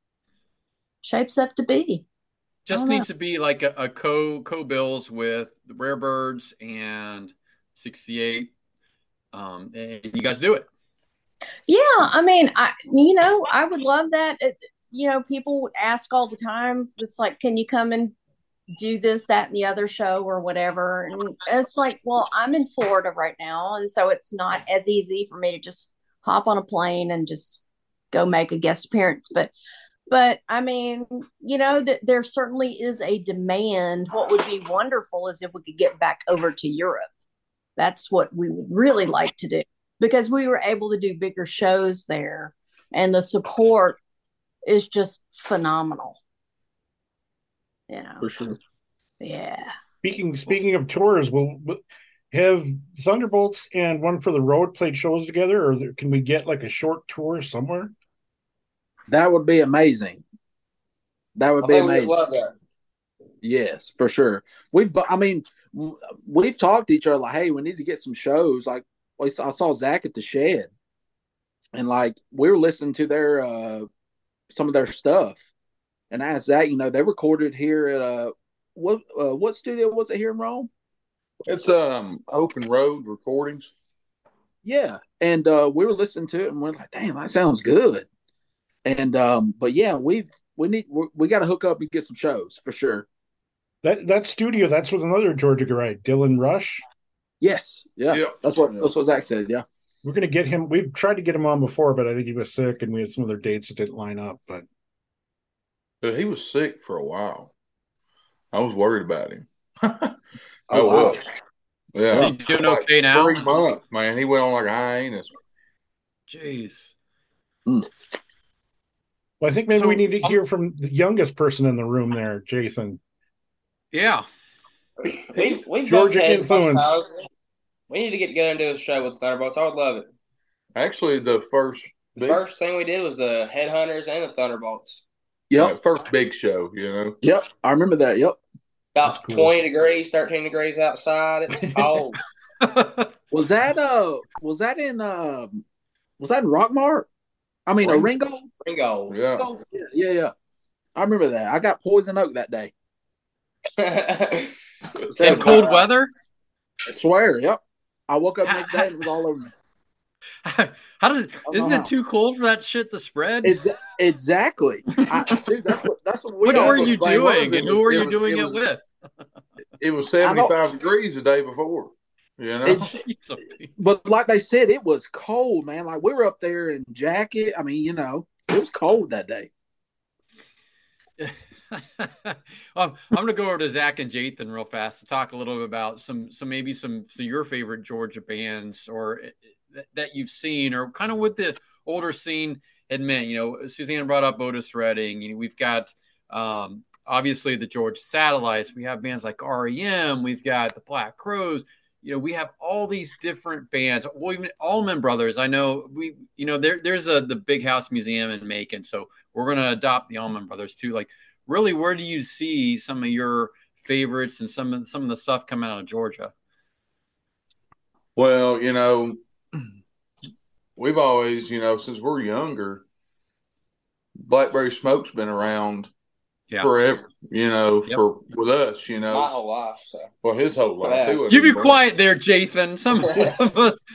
shapes up to be. Just needs know. to be like a, a co co bills with the Rare Birds and sixty-eight. Um, and you guys do it. Yeah, I mean, I you know, I would love that. It, you know, people would ask all the time. It's like, can you come and do this, that, and the other show or whatever? And it's like, well, I'm in Florida right now, and so it's not as easy for me to just hop on a plane and just go make a guest appearance. But, but I mean, you know, that there certainly is a demand. What would be wonderful is if we could get back over to Europe. That's what we would really like to do because we were able to do bigger shows there, and the support is just phenomenal. You know, for sure. Yeah. Speaking speaking of tours, will have Thunderbolts and One for the Road played shows together, or can we get like a short tour somewhere? That would be amazing. That would be I amazing. Love that. Yes, for sure. We, I mean, we've talked to each other like, hey, we need to get some shows. Like, I saw Zach at the Shed, and like we were listening to their uh, some of their stuff. And I asked Zach, you know, they recorded here at a what uh, what studio was it here in Rome? It's um Open Road Recordings. Yeah, and uh, we were listening to it, and we're like, damn, that sounds good. And um, but yeah, we've we need we're, we got to hook up and get some shows for sure. That that studio, that's with another Georgia guy, Dylan Rush. Yes, yeah, Yep. that's what that's what Zach said. Yeah, we're gonna get him. We've tried to get him on before, but I think he was sick, and we had some other dates that didn't line up. But Dude, he was sick for a while. I was worried about him. I Oh, wow. was. Yeah. Is he doing Like okay now? Three months, man. He went on like a hiatus. Jeez. Well, I think maybe So, we need to um, hear from the youngest person in the room there, Jason. Yeah. We, we've Georgia bumped heads a bunch of influence. times. We need to get together and do a show with Thunderbolts. I would love it. Actually, the first The big, first thing we did was the Headhunters and the Thunderbolts. Yep. uh, first big show, you know. Yep. I remember that. Yep. About cool. twenty degrees, thirteen degrees outside. It's cold. Was that uh was that in uh was that in Rockmart? I mean, a Ringo? Ringo. Yeah. Oh, yeah, yeah, yeah. I remember that. I got poison oak that day. In cold weather? I swear, yep. I woke up next day and it was all over me. How did? don't Isn't know it how. too cold for that shit to spread? It's exactly. I, dude, that's what that's what we What all were said. you thing was, doing, it and was- who were it you was- doing it it was- with? It was seventy-five degrees the day before. You know. It's, but like they said, it was cold, man. Like we were up there in jacket. I mean, you know, it was cold that day. um, I'm going to go over to Zach and Jathan real fast to talk a little bit about some, some maybe some, some your favorite Georgia bands or that, that you've seen, or kind of what the older scene had meant. You know, Suzanne brought up Otis Redding. You know, we've got um, obviously the Georgia Satellites. We have bands like R E M. We've got the Black Crowes. You know, we have all these different bands. Well, even Allman Brothers. I know we, you know, there, there's a the Big House Museum in Macon, so we're going to adopt the Allman Brothers too. Like, really, where do you see some of your favorites and some of some of the stuff coming out of Georgia? Well, you know, we've always, you know, since we're younger, Blackberry Smoke's been around yeah. forever, you know, Yep. for with us, you know. My whole life. So. Well, his whole life. Yeah. He wasn't You be born. quiet there, Jathan. Some, some of us.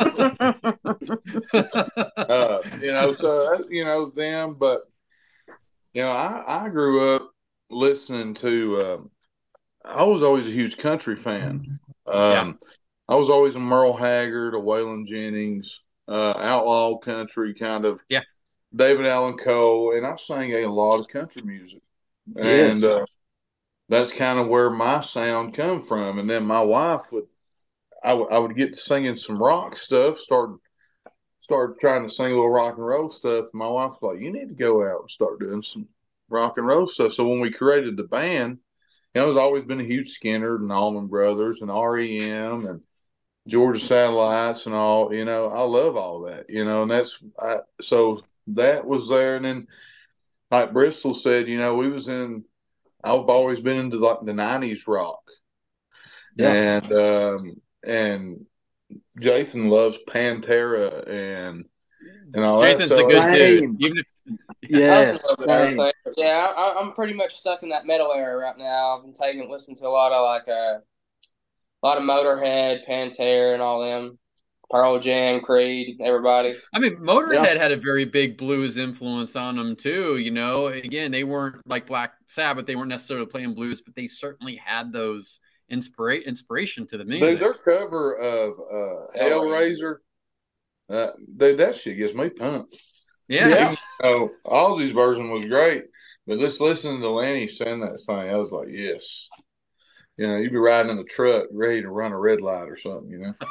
uh, you know, so you know them, but you know, I I grew up listening to. Um, I was always a huge country fan. Um, Yeah. I was always a Merle Haggard, a Waylon Jennings, uh, outlaw country kind of. Yeah. David Allan Coe, and I sang a lot of country music, Yes. and uh, that's kind of where my sound come from. And then my wife would, I would, I would get to singing some rock stuff. Started, started trying to sing a little rock and roll stuff. And my wife was like, "You need to go out and start doing some rock and roll stuff." So when we created the band, you know, it's always been a huge Skinner and Allman Brothers and R E M and Georgia Satellites and all. You know, I love all that. You know, and that's I, so that was there. And then, like Bristol said, you know, we was in. I've always been into like the nineties rock, Yeah. and um, and Jathan loves Pantera and and all that. Jathan's So a good I- dude. Even if, Yes. I was a little bit of everything. Yeah, I, I'm pretty much stuck in that metal era right now. I've been taking listening to a lot of like uh, a lot of Motorhead, Pantera, and all them. Pearl Jam, Creed, everybody. I mean, Motorhead had a very big blues influence on them too. You know, again, they weren't like Black Sabbath; they weren't necessarily playing blues, but they certainly had those inspira- inspiration to the music. Dude, their cover of uh, Hellraiser, uh, dude, that shit gets me pumped. Yeah. Even though Ozzy's version was great, but just listening to Lenny sing that thing, I was like, yes. You know, you'd be riding in the truck ready to run a red light or something, you know?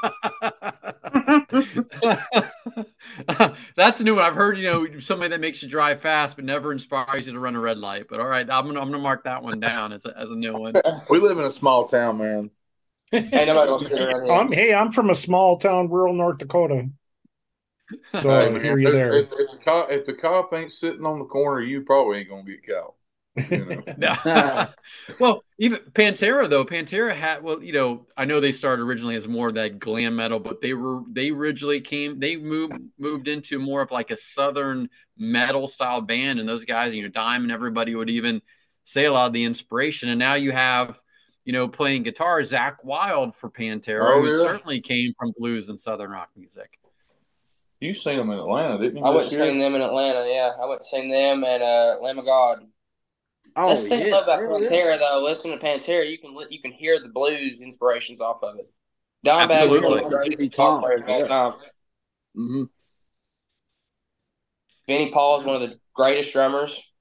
That's a new one. I've heard, you know, somebody that makes you drive fast but never inspires you to run a red light. But all right, I'm gonna I'm gonna mark that one down as a, as a new one. We live in a small town, man. Ain't nobody gonna sit around here. I'm, hey, I'm from a small town, rural North Dakota. So Hey, I man, hear you if, there. If, if, the cop, if the cop ain't sitting on the corner, you probably ain't gonna get caught. You know? No. Well, even Pantera though, Pantera had well, you know, I know they started originally as more of that glam metal, but they were they originally came they moved moved into more of like a southern metal style band, and those guys, you know, Dime and everybody would even say a lot of the inspiration. And now you have, you know, playing guitar, Zach Wild for Pantera, Oh, who yeah. certainly came from blues and southern rock music. You seen them in Atlanta, didn't you? I went this and year? seen them in Atlanta. Yeah, I went and seen them and uh, Lamb of God. Oh, That's the thing I yeah. love about Yeah, yeah. Pantera, though. Listening to Pantera, you can li- you can hear the blues inspirations off of it. Dimebag was Absolutely. one of the greatest Z guitar Top, players of all yeah. time. Mm-hmm. Vinnie Paul is one of the greatest drummers.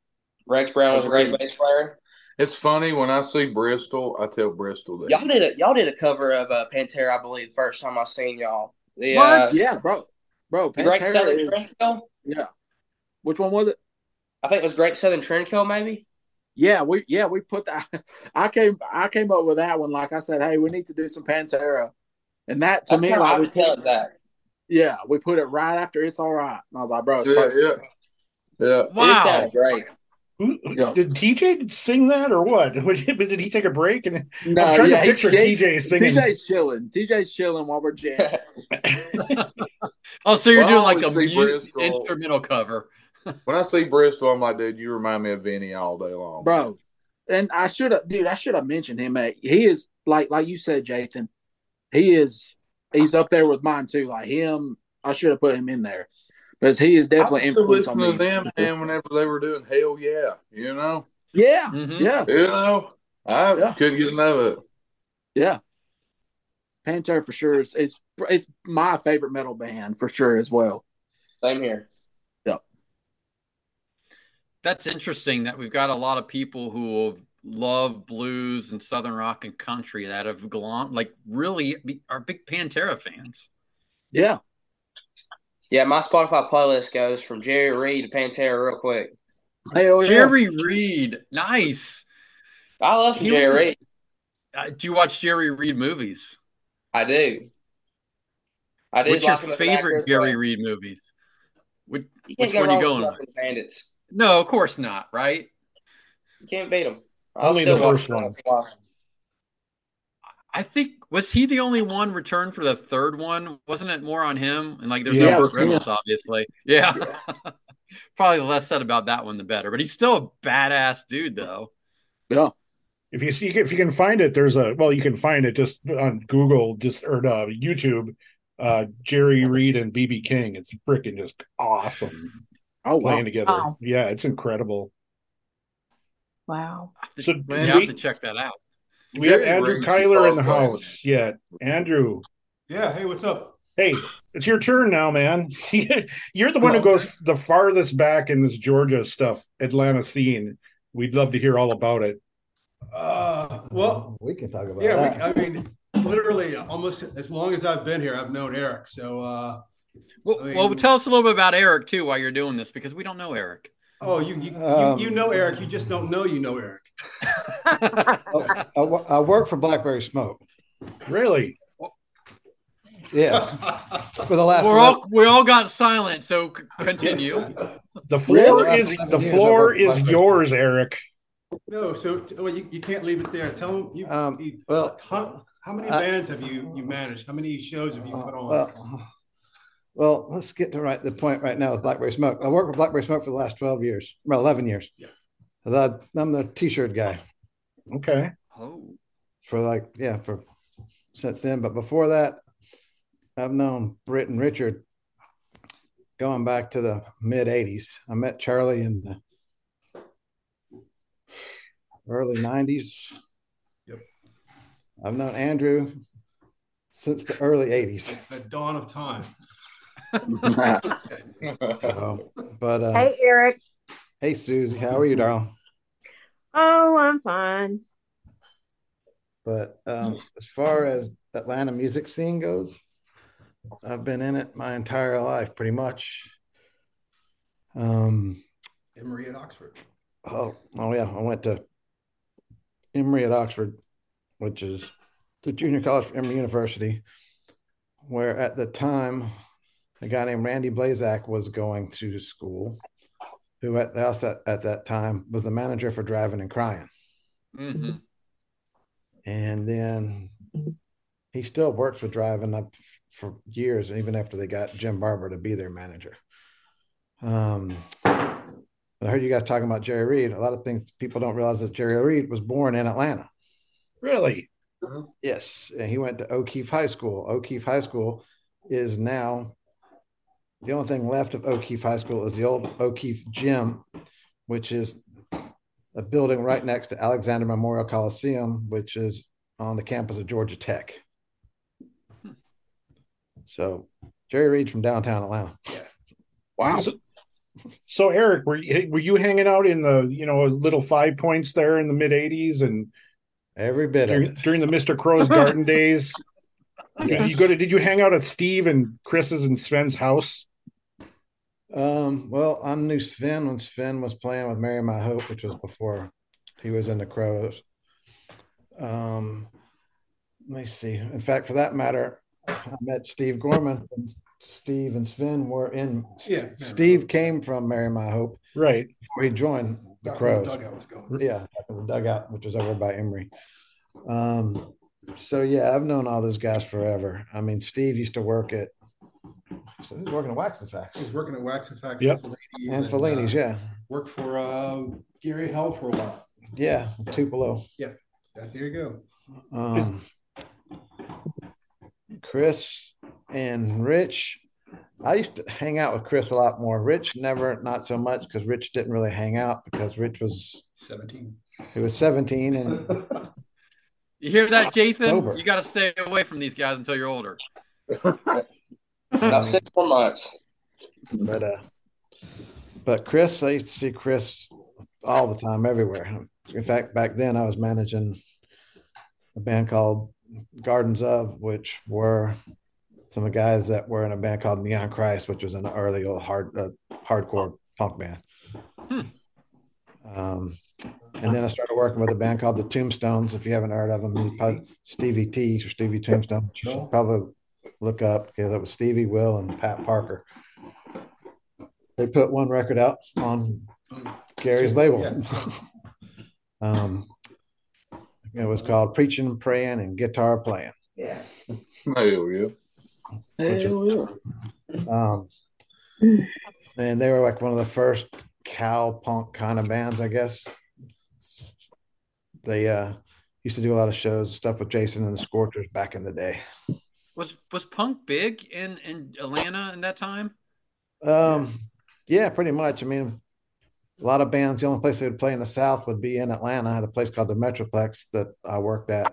Rex Brown was a great bass player. It's funny when I see Bristol, I tell Bristol that Y'all did a y'all did a cover of uh, Pantera, I believe, the first time I seen y'all. The, What? Uh, Yeah, bro. Bro, the Great Pantera Southern is- Trendkill? Yeah. Which one was it? I think it was Great Southern Trendkill, maybe. Yeah, we yeah we put that. I came I came up with that one. Like I said, hey, we need to do some Pantera, and that to That's me, kinda like I we was telling put, Zach. yeah, we put it right after It's All Right, and I was like, bro, it's Yeah, perfect. yeah, yeah. It Wow. sounded great. Who, Yeah. Did T J sing that or what? Did he take a break? And No, I'm trying yeah, to picture he- T J singing. T J's chilling. T J's chilling while we're jamming. Oh, so you're Well, I doing like a always see mu- Bristol. instrumental cover. When I see Bristol, I'm like, dude, you remind me of Vinny all day long, Bro. And I should have, dude. I should have mentioned him. Mate. He is like, like you said, Jathan. He is, he's up there with mine too. Like him, I should have put him in there because he is definitely I used to influenced on listen me. to them, man, whenever they were doing Hell Yeah, you know, Yeah, Mhm. yeah, you know, I Yeah. couldn't get enough of it. yeah. Pantera for sure is it's it's my favorite metal band for sure as well. Same here. That's interesting that we've got a lot of people who love blues and southern rock and country that have gone like really be, are big Pantera fans. Yeah, Yeah, my Spotify playlist goes from Jerry Reed to Pantera real quick. hell yeah. Jerry Reed, nice. I love some He was Jerry the- Reed. Uh, do you watch Jerry Reed movies? I do. I did What's your like him as an actor favorite as Jerry well. Reed movies? Which, You can't which go one are wrong you with going Smoking with? the Bandits. No, of course not, right? You can't beat them. Only the first one. I think was he the only one returned for the third one? Wasn't it more on him? And like, there's Yeah, no it Burt was Reynolds, him. obviously. Yeah, probably the less said about that one, the better. But he's still a badass dude, though. yeah. If you see, if you can find it, there's a well, you can find it just on Google, just or uh, YouTube. Uh, Jerry Reed and B B King. It's freaking just awesome Oh wow. playing together. Wow. Yeah, it's incredible. Wow. So Man, You we, have to check that out. we have Jerry Andrew Reed's Kyler in the guitar player, house yet. Andrew, Yeah. Hey, what's up? hey, it's your turn now, man. You're the one who Oh, okay. goes the farthest back in this Georgia stuff, Atlanta scene. We'd love to hear all about it. Uh, well, we can talk about yeah. that. We, I mean, literally, almost as long as I've been here, I've known Eric. So, uh, Well, I mean- well, tell us a little bit about Eric too while you're doing this because we don't know Eric. oh, you you, Um, you you know Eric. You just don't know you know Eric. I, wo- I work for Blackberry Smoke. Really? Yeah, for the last. We're all we all got silent, so c- continue. The floor Really? is the Eleven years floor I've worked is Blackberry. yours, Eric. No, so well, you, you can't leave it there. Tell him you. Um, you well, how, how many uh, bands have you you managed? How many shows have you put on? Well, well, let's get to right the point right now with Blackberry Smoke. I worked with Blackberry Smoke for the last twelve years, well, eleven years. Yeah. 'Cause I, I'm the T-shirt guy Okay. Oh, for like yeah for since then. But before that, I've known Britt and Richard going back to the mid eighties. I met Charlie in the early nineties. Yep. I've known Andrew since the early eighties. The dawn of time. So, but uh, Hey, Eric. hey, Susie, how are you, darling? Oh, I'm fine. But um, as far as Atlanta music scene goes, I've been in it my entire life, pretty much. Um, Emory at Oxford. oh, oh yeah, I went to Emory at Oxford, which is the junior college for Emory University, where at the time a guy named Randy Blazak was going to school, who at the at, at that time was the manager for Driving and Crying. mm-hmm. And then he still works with Driving up for years, even after they got Jim Barber to be their manager. Um, I heard you guys talking about Jerry Reed. A lot of things people don't realize that Jerry Reed was born in Atlanta. Really? Yes, and he went to O'Keefe High School. O'Keefe High School is now the only thing left of O'Keefe High School is the old O'Keefe Gym, which is a building right next to Alexander Memorial Coliseum, which is on the campus of Georgia Tech. So Jerry Reed's from downtown Atlanta. Wow. So, So Eric, were you, were you hanging out in the, you know, little Five Points there in the mid eighties and every bit during, of it during the Mister Crow's Garden days? Did Yes. you go to? Did you hang out at Steve and Chris's and Sven's house? Um, well, I knew Sven when Sven was playing with Mary My Hope, which was before he was in the Crows. Um, let me see. In fact, for that matter, I met Steve Gorman. And Steve and Sven were in. Yeah, Steve came from Mary My Hope, right? Before he joined the Back when the Crows. dugout was going. Yeah, back in the dugout, which was over by Emory. Um, so yeah, I've known all those guys forever. I mean, Steve used to work at. So he was working at Wax Effects. He was working at Wax Effects Yep. and Fellini's. And Fellini's, uh, yeah. Worked for uh, Gary Hell for a while. Yeah, Tupelo. Yeah, that's there you go. Um, Chris and Rich. I used to hang out with Chris a lot more. Rich never, not so much, because Rich didn't really hang out because Rich was seventeen. He was seventeen, and You hear that, Jathan? Sober. You got to stay away from these guys until you're older. About six more months. But uh, but Chris, I used to see Chris all the time, everywhere. In fact, back then I was managing a band called Gardens of, which were some of the guys that were in a band called Neon Christ, which was an early old hard uh, hardcore punk band. Hmm. Um, and then I started working with a band called the Tombstones. If you haven't heard of them, you probably, Stevie T or Stevie Tombstone, which you should probably look up, because it was Stevie, Will, and Pat Parker. They put one record out on Gary's label. um, it was called Preaching and Praying and Guitar Playing. Yeah. Hell yeah. Hell yeah. Um, and they were like one of the first cow punk kind of bands, I guess. They uh, used to do a lot of shows and stuff with Jason and the Scorchers back in the day. Was was punk big in, in Atlanta in that time? Um, yeah, pretty much. I mean, a lot of bands, the only place they would play in the South would be in Atlanta. I had a place called the Metroplex that I worked at.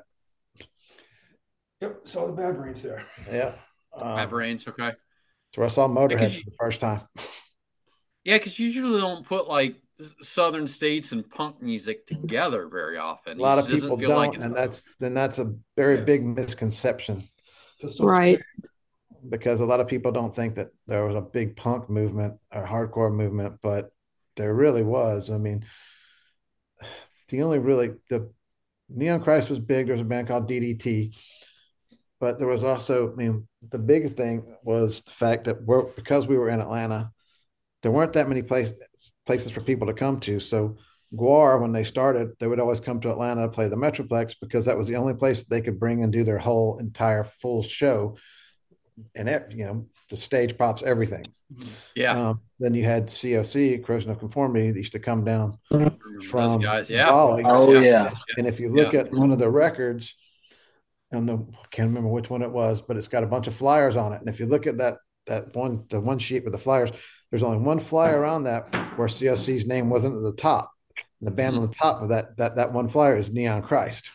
Yep, saw the Bad Brains there. Yeah. Um, Bad Brains, okay. So I saw Motorhead Because you- for the first time. Yeah, because you usually don't put like Southern states and punk music together very often. A lot It of doesn't people feel don't, like it's- and that's then that's a very big misconception. Right. Because a lot of people don't think that there was a big punk movement or hardcore movement, but there really was. I mean, the only really the Neon Christ was big. There was a band called D D T, but there was also, I mean, the big thing was the fact that we're, because we were in Atlanta, there weren't that many places places for people to come to. So Guar, when they started, they would always come to Atlanta to play the Metroplex because that was the only place that they could bring and do their whole entire full show. And it, you know, the stage props, everything. Yeah. Um, then you had C O C, Corrosion of Conformity, that used to come down from guys, yeah. Raleigh. Oh, yeah. And if you look Yeah. at one of the records, I don't know, I can't remember which one it was, but it's got a bunch of flyers on it. And if you look at that that one, the one sheet with the flyers, there's only one flyer on that where C O C's name wasn't at the top. And the band on the top of that that that one flyer is Neon Christ.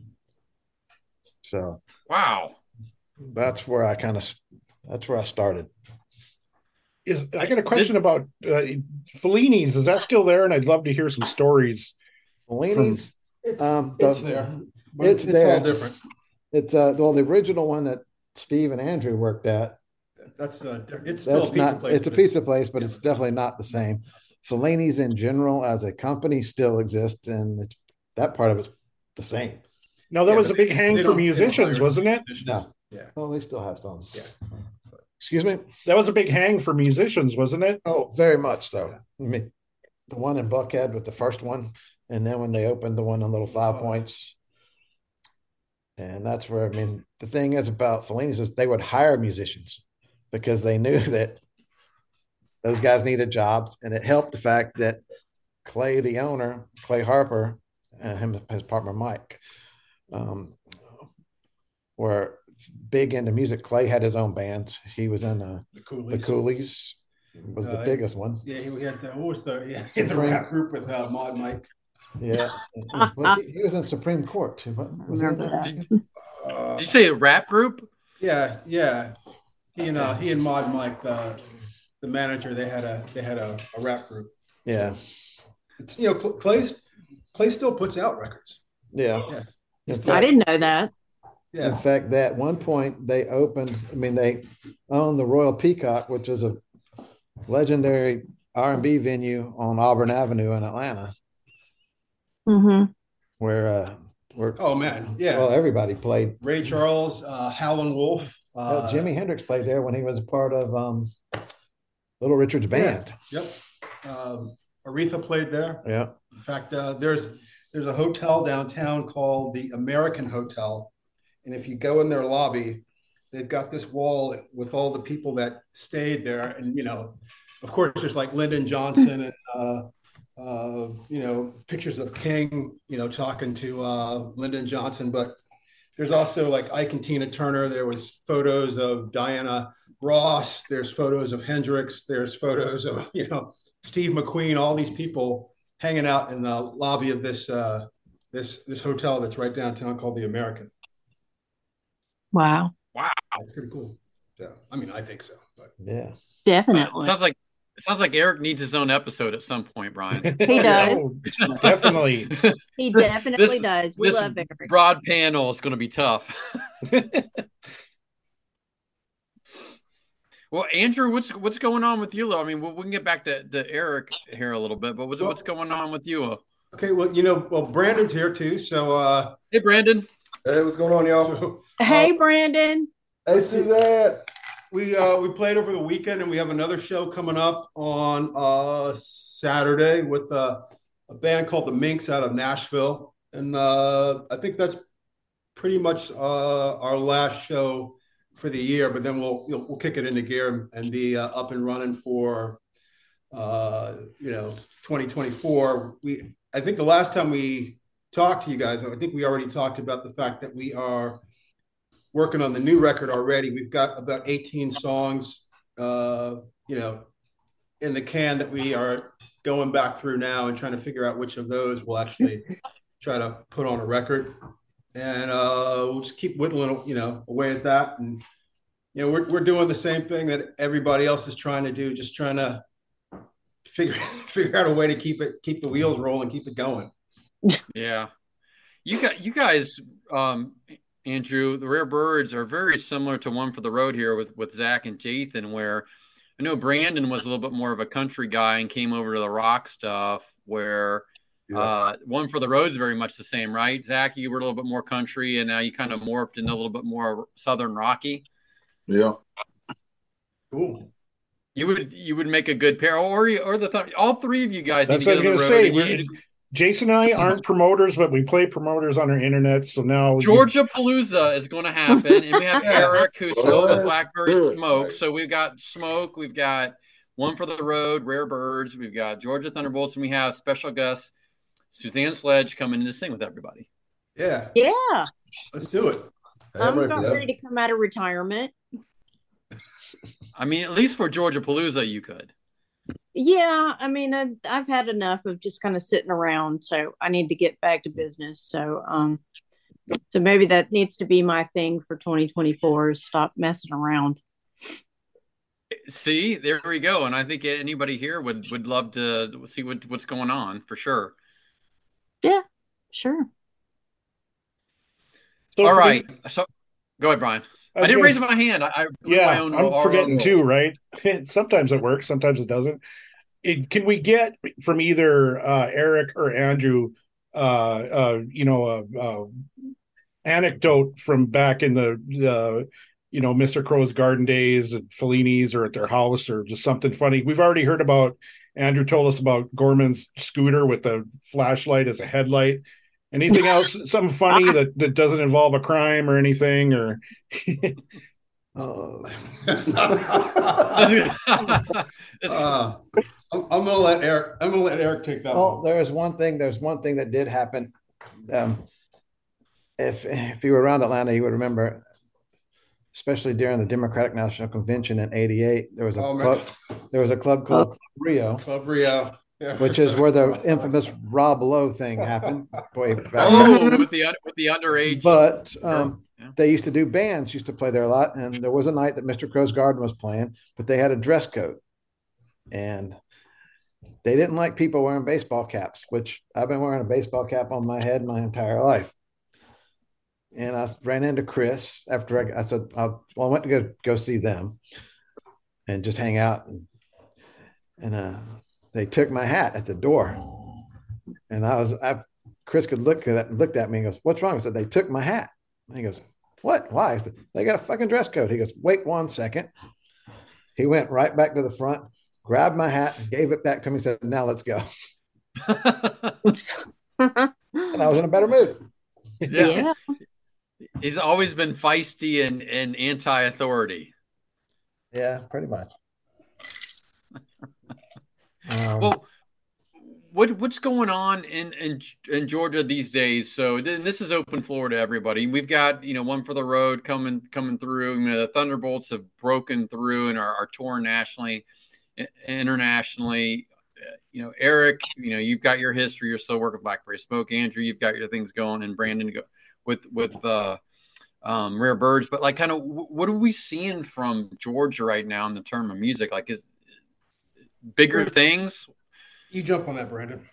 So Wow. that's where I kind of that's where I started. Is I got a question about uh, Fellini's. Is that still there? And I'd love to hear some stories. Fellini's, It's, um, it's the- there. But It's, it's, there. all different. It's uh, well, the original one that Steve and Andrew worked at. That's uh, it's still That's a pizza not. place. It's a but pizza place, but it's definitely not the same. Fellini's in general as a company still exists, and it's, that part of it's the same. Now, there Yeah, was a but they- big hang they for don't- they don't musicians, hire wasn't it? musicians. Yeah. Oh, they still have some. Yeah. Excuse me. That was a big hang for musicians, wasn't it? Oh, very much so. I mean, the one in Buckhead with the first one, and then when they opened the one in Little Five Points, and that's where, I mean, the thing is about Fellini's is they would hire musicians because they knew that those guys needed jobs, and it helped the fact that Clay, the owner, Clay Harper, and him, his partner Mike, um, were big into music. Clay had his own bands. He was in uh, The the Coolies. Coolies, was the Uh, biggest one. Yeah, he had the, what was the, he had the Supreme. rap group with uh, Mod Mike. Yeah, well, he, he was in Supreme Court too. What, was he in Remember that? that. Uh, Did you say a rap group? yeah, yeah. He and uh, he and Mod Mike, uh, the manager, they had a they had a, a rap group. Yeah. It's, you know, Clay's Clay still puts out records. Yeah. Yeah. In I fact, didn't know that. Yeah. in fact, that at one point they opened, I mean, they owned the Royal Peacock, which is a legendary R and B venue on Auburn Avenue in Atlanta, Mm-hmm. where uh where Oh man, yeah. well everybody played. Ray Charles, uh, Howlin' Wolf, uh, Uh, Jimi Hendrix played there when he was a part of um Little Richard's band. Yeah. Yep. Um, Aretha played there. Yeah. In fact, uh, there's there's a hotel downtown called the American Hotel, and if you go in their lobby, they've got this wall with all the people that stayed there, and you know, of course, there's like Lyndon Johnson and uh, uh, you know, pictures of King, you know, talking to uh, Lyndon Johnson, but there's also like Ike and Tina Turner. There was photos of Diana Ross. There's photos of Hendrix. There's photos of, you know, Steve McQueen, all these people hanging out in the lobby of this uh, this this hotel that's right downtown called the American. Wow. Wow. It's pretty cool. Yeah, I mean, I think so. But. Yeah. Definitely. Sounds like it sounds like Eric needs his own episode at some point, Brian. He does. Oh, definitely. He This- definitely this- does. We this love Eric. broad panel is going to be tough. Well, Andrew, what's what's going on with you? I mean, we we can get back to, to Eric here a little bit, but what's, what's going on with you? Okay, well, you know, well, Brandon's here too. So, uh, Hey, Brandon. Hey, what's going on, y'all? so Hey, Brandon. Hey, Suzanne. we uh, we played over the weekend, and we have another show coming up on uh, Saturday with uh, a band called the Minx out of Nashville, and uh, I think that's pretty much uh, our last show for the year. But then we'll we'll, we'll kick it into gear and be uh, up and running for uh, you know twenty twenty-four. We I think the last time we talked to you guys, I think we already talked about the fact that we are working on the new record already. We've got about eighteen songs, uh, you know, in the can that we are going back through now and trying to figure out which of those we'll actually try to put on a record. And uh, we'll just keep whittling, you know, away at that. And, you know, we're, we're doing the same thing that everybody else is trying to do, just trying to figure, figure out a way to keep it, keep the wheels rolling, keep it going. Yeah. You got you guys, um, Andrew, the Rare Birds are very similar to One for the Road here with, with Zach and Jathan, where I know Brandon was a little bit more of a country guy and came over to the rock stuff, where Yeah. uh, One for the Road is very much the same, right? Zach, you were a little bit more country, and now you kind of morphed into a little bit more Southern Rocky. Yeah. Cool. You would you would make a good pair, or you- or the th- all three of you guys. That's need what I to was get going on to the road say. and you We're, need to- Jason and I aren't promoters, but we play promoters on our internet. So now Georgia Palooza is going to happen, and we have Yeah. Eric who smokes Let's Blackberry do it. Smoke. So we've got Smoke, we've got One for the Road, Rare Birds, we've got Georgia Thunderbolts, and we have special guest Suzanne Sledge coming in to sing with everybody. Yeah, Yeah. let's do it. Hey, I'm ready about for that. ready to come out of retirement. I mean, at least for Georgia Palooza, you could. Yeah, I mean, I've, I've had enough of just kind of sitting around, so I need to get back to business. So, um, so maybe that needs to be my thing for twenty twenty-four is stop messing around. See, there we go. And I think anybody here would would love to see what, what's going on for sure. Yeah, sure. So All for right. the- So go ahead, Brian. I I, was didn't gonna raise s- my hand. I, I Yeah, my own, I'm our forgetting own too, rules. right? Sometimes it works, sometimes it doesn't. It, can we get from either uh, Eric or Andrew, uh, uh, you know, a, a anecdote from back in the, the, you know, Mister Crow's Garden days at Fellini's or at their house, or just something funny? We've already heard about. Andrew told us about Gorman's scooter with the flashlight as a headlight. Anything else? Something funny that, that doesn't involve a crime or anything, or Oh, Uh, I'm, I'm gonna let Eric. I'm gonna let Eric take that well, one. there's one thing. There's one thing that did happen. Um, if if you were around Atlanta, you would remember, especially during the Democratic National Convention in eighty-eight, there was a Oh, man. club. There was a club called Club Rio, Club Rio, yeah. which is where the infamous Rob Lowe thing happened. Way back. Oh, with the un- with the underage. But um, Yeah. they used to do bands, used to play there a lot. And there was a night that Mister Crow's Garden was playing, but they had a dress code. and they didn't like people wearing baseball caps, which I've been wearing a baseball cap on my head my entire life. And I ran into Chris after I, I said, I, well, I went to go, go see them and just hang out. And, and uh, they took my hat at the door. And I was, I, Chris could look at looked at me and goes, "What's wrong?" I said, "They took my hat." And he goes, "What? Why?" I said, "They got a fucking dress code." He goes, "Wait one second." He went right back to the front, grabbed my hat, gave it back to me, and said, "Now let's go." And I was in a better mood. Yeah. yeah. He's always been feisty and, and anti-authority. Yeah, pretty much. um, well, what what's going on in, in in Georgia these days? So this is open floor to everybody. We've got, you know, one for the road coming coming through. You know, the Thunderbolts have broken through and are, are touring nationally, internationally. You know, Eric, you know, you've got your history. You're still working with Blackberry Smoke. Andrew, you've got your things going, and Brandon go with with uh, um, Rare Birds. But like, kind of, what are we seeing from Georgia right now in the term of music? Like, is bigger Brandon, things? You jump on that, Brandon.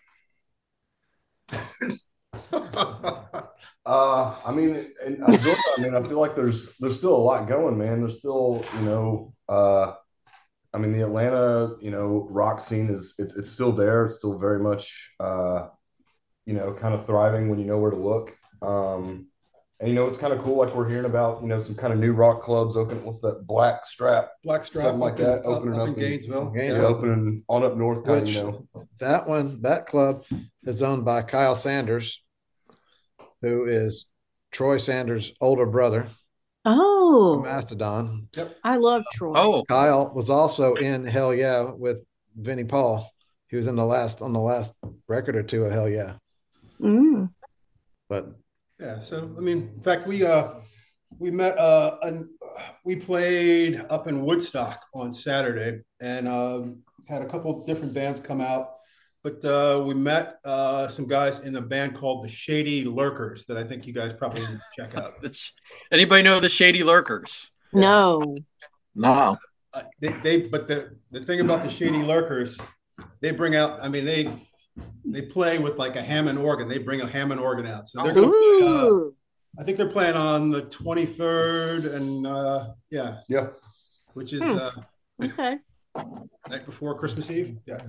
uh, I mean, in uh, Georgia, I mean, I feel like there's there's still a lot going, man. There's still, you know, uh, I mean, the Atlanta, you know, rock scene is it's it's still there. It's still very much, uh, you know, kind of thriving when you know where to look. Um, and you know, it's kind of cool. Like we're hearing about, you know, some kind of new rock clubs opening. What's that? Black Strap, Black Strap, something like that. Up, opening up, up in Gainesville, yeah, yeah, opening on up north. Kind Which, of, you know, that one, that club is owned by Kyle Sanders, who is Troy Sanders' older brother. Oh, Mastodon. Yep. I love Troy. Oh, Kyle was also in Hell Yeah with Vinnie Paul. He was in the last on the last record or two of Hell Yeah. Mm. But yeah, so I mean, in fact, we uh we met uh and we played up in Woodstock on Saturday and um, had a couple different bands come out. But uh, we met uh, some guys in a band called the Shady Lurkers that I think you guys probably need to check out. Anybody know the Shady Lurkers? No. No. Uh, they, they, but the, the thing about the Shady Lurkers, they bring out, I mean, they they play with like a Hammond organ. They bring a Hammond organ out. So they're going to play, uh, I think they're playing on the twenty-third and uh, yeah. Yeah. Which is hmm. uh, okay. night before Christmas Eve. Yeah.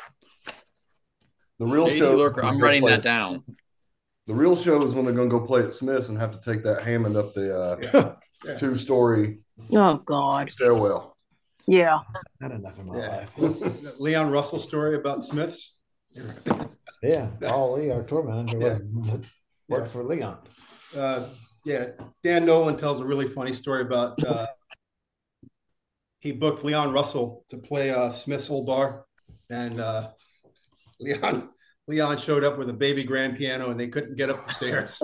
The real Shady show. Lurker. I'm writing that down. The real show is when they're going to go play at Smith's and have to take that Hammond up the uh, yeah. Yeah. two-story oh God stairwell. Yeah. Not enough in my yeah. life. Leon Russell story about Smith's. Yeah, Paul Lee, our tour manager, yeah. was, worked yeah. for Leon. Uh, yeah, Dan Nolan tells a really funny story about uh, he booked Leon Russell to play uh, Smith's old bar, and uh, Leon Leon showed up with a baby grand piano, and they couldn't get up the stairs.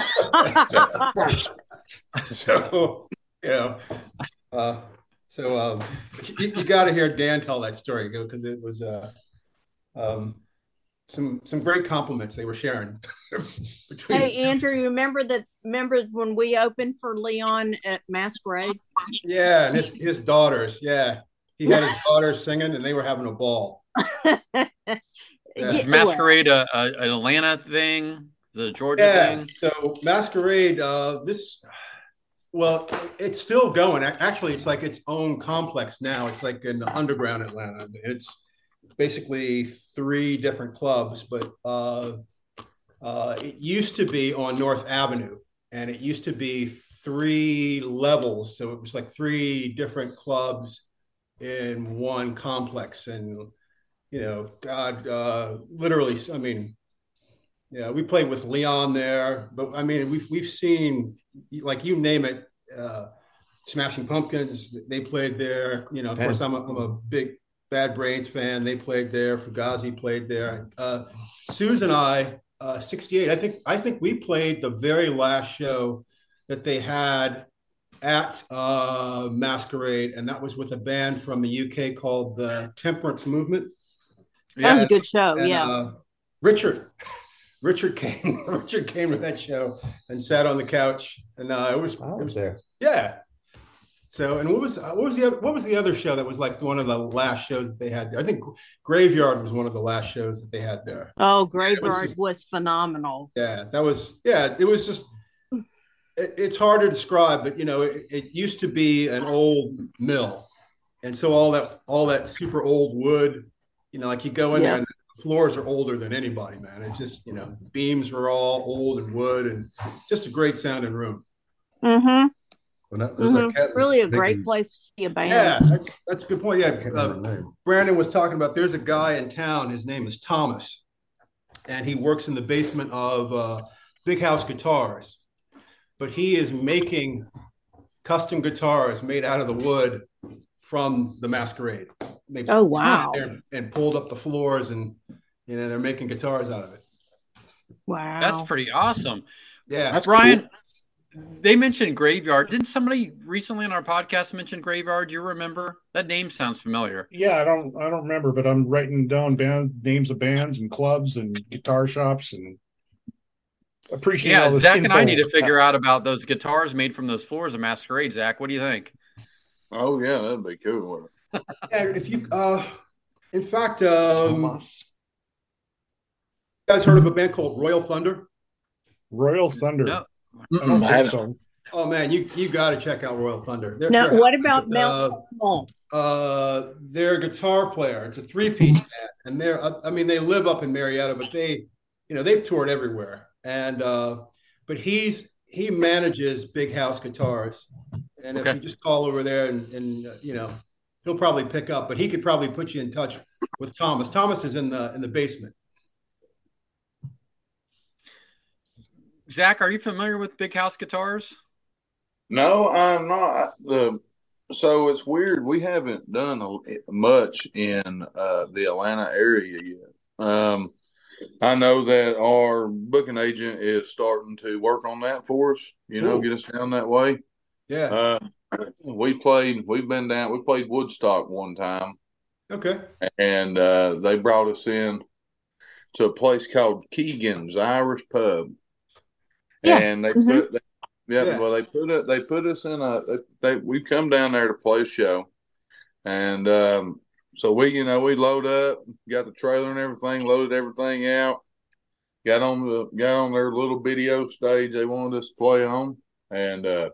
so, you know, uh, so um, you, you got to hear Dan tell that story because it was uh, um, some some great compliments they were sharing. between hey, Andrew, you remember that? Remember when we opened for Leon at Masquerade? Yeah, and his his daughters. Yeah, he had his daughters singing, and they were having a ball. Yeah. Is Masquerade a, a, an Atlanta thing? Is it a Georgia yeah, thing? So Masquerade, uh, this, well, it's still going. Actually, it's like its own complex now. It's like in underground Atlanta. It's basically three different clubs, but uh, uh, it used to be on North Avenue, and it used to be three levels. So it was like three different clubs in one complex, and you know, God, uh, literally, I mean, yeah, we played with Leon there, but I mean, we've, we've seen, like, you name it, uh, Smashing Pumpkins, they played there. You know, of course, I'm a, I'm a big Bad Brains fan. They played there. Fugazi played there. Uh, Suze and I, uh, sixty-eight, I think, I think we played the very last show that they had at uh, Masquerade, and that was with a band from the U K called the Temperance Movement. That was a good show. And, yeah. Uh, Richard, Richard came, Richard came to that show and sat on the couch, and uh, it was, I was it was there. Yeah. So, and what was uh, what was the other, what was the other show that was like one of the last shows that they had there? I think Graveyard was one of the last shows that they had there. Oh, It was Graveyard just, was phenomenal. yeah, that was yeah, it was just it, it's hard to describe, but you know, it, it used to be an old mill, and so all that all that super old wood, you know, like you go in there Yeah. and the floors are older than anybody, man. It's just, you know, beams were all old and wood, and just a great sounding room. Mm-hmm. Well, that, there's that hmm cat Really a that's great making place to see a band. Yeah, that's that's a good point. Yeah, I can't remember uh, the name. Brandon was talking about. There's a guy in town. His name is Thomas, and he works in the basement of uh, Big House Guitars. But he is making custom guitars made out of the wood from the Masquerade. They Oh, went in wow. there and pulled up the floors, and you know they're making guitars out of it. Wow. That's pretty awesome. Yeah, That's Brian, cool. they mentioned Graveyard. Didn't somebody recently on our podcast mention Graveyard? Do you remember? That name sounds familiar. Yeah, I don't I don't remember, but I'm writing down bands, names of bands and clubs and guitar shops, and appreciate all Yeah, this Zach info. and I need to figure out about those guitars made from those floors of Masquerade. Zach, what do you think? Oh yeah, that'd be cool. yeah. If you, uh, in fact, um, you guys heard of a band called Royal Thunder? Royal Thunder. No. I don't I think haven't. so. Oh man, you you got to check out Royal Thunder. They're, Now, they're what about Mount uh, Carmel? uh, their guitar player. It's a three-piece band, and they're uh, I mean they live up in Marietta, but they you know they've toured everywhere. And uh, but he's he manages Big House Guitars, and if Okay. you just call over there and and uh, you know he'll probably pick up, but he could probably put you in touch with Thomas. Thomas is in the in the basement. Zach, are you familiar with Big House Guitars? No, I'm not. The so it's weird. We haven't done a, much in uh, the Atlanta area yet. Um, I know that our booking agent is starting to work on that for us. You know, Cool. get us down that way. Yeah. Uh, we played. We've been down. We played Woodstock one time, Okay. and uh, they brought us in to a place called Keegan's Irish Pub, Yeah. and they Mhm. put. They, yeah, Yeah. well, they put it. They put us in a. They, they we come down there to play a show, and um, so we, you know, we load up, got the trailer and everything, loaded everything out, got on the got on their little video stage they wanted us to play on, and uh,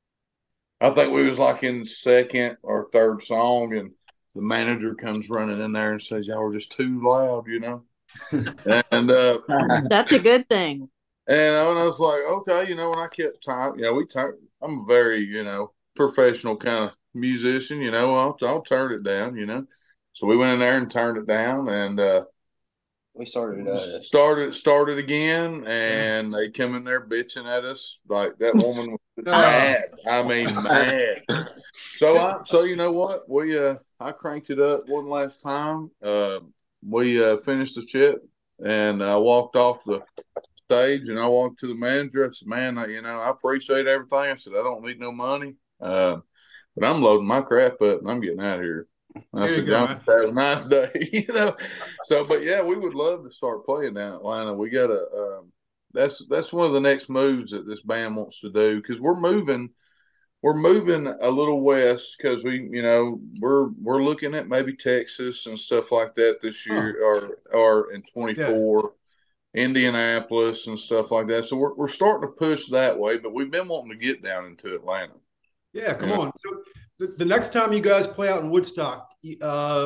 I think we was like in the second or third song, and the manager comes running in there and says, "Y'all were just too loud," you know, and uh, That's a good thing. and I was like, okay, you know, and I kept time, you know, we turn. I'm a very, you know, professional kind of musician, you know. I'll I'll turn it down, you know. So we went in there and turned it down, and uh, We started. Uh, started started again, and they come in there bitching at us like that woman was Oh. mad. I mean, mad. So I so you know what we uh I cranked it up one last time. Uh, we uh, finished the shit, and I walked off the stage, and I walked to the manager. I said, "Man, I, you know, I appreciate everything." I said, "I don't need no money, uh, but I'm loading my crap up, and I'm getting out of here." And I There you said, go, "Y'all man. have a nice day," you know. So, but yeah, we would love to start playing down in Atlanta. We got to. Um, that's that's one of the next moves that this band wants to do, because we're moving. We're moving a little west because we, you know, we're we're looking at maybe Texas and stuff like that this year, or or in twenty-four, Indianapolis and stuff like that. So we're we're starting to push that way, but we've been wanting to get down into Atlanta. Yeah, come Yeah. on. So the, the next time you guys play out in Woodstock, uh,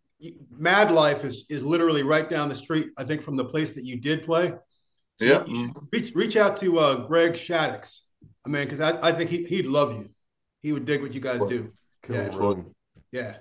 Mad Life is is literally right down the street, I think, from the place that you did play. So Yeah. you- reach, reach out to uh, Greg Shaddix. I mean, because I, I think he, he'd love you. He would dig what you guys do. Cool. Yeah. Run. Yeah.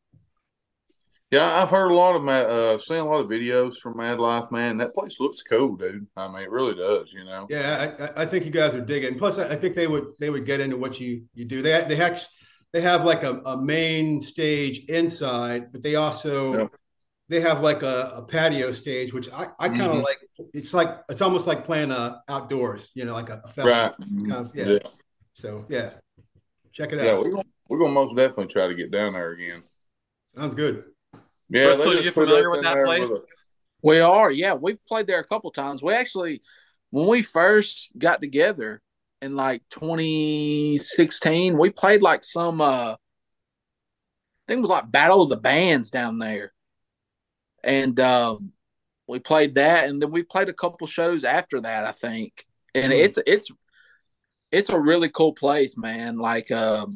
Yeah, I've heard a lot of Mad, uh, seen a lot of videos from Mad Life, man. That place looks cool, dude. I mean, it really does, you know. Yeah, I, I- I think you guys are digging. Plus, I, I think they would they would get into what you you do. They they have they have like a, a main stage inside, but they also Yeah. they have like a, a patio stage, which I, I kind of Mhm. like. It's like it's almost like playing uh, outdoors, you know, like a, a festival. Right. It's kind of, yeah. Yeah. So yeah, check it out. Yeah, we're gonna, we're gonna most definitely try to get down there again. Sounds good. Yeah, Bristol, they you just put familiar us with in that there place? with a- We are, yeah. We've played there a couple times. We actually, when we first got together, in like twenty sixteen. We played like some, uh, I think it was like Battle of the Bands down there. And um, we played that. And then we played a couple shows after that, I think. And Hmm. it's, it's, it's a really cool place, man. Like, um,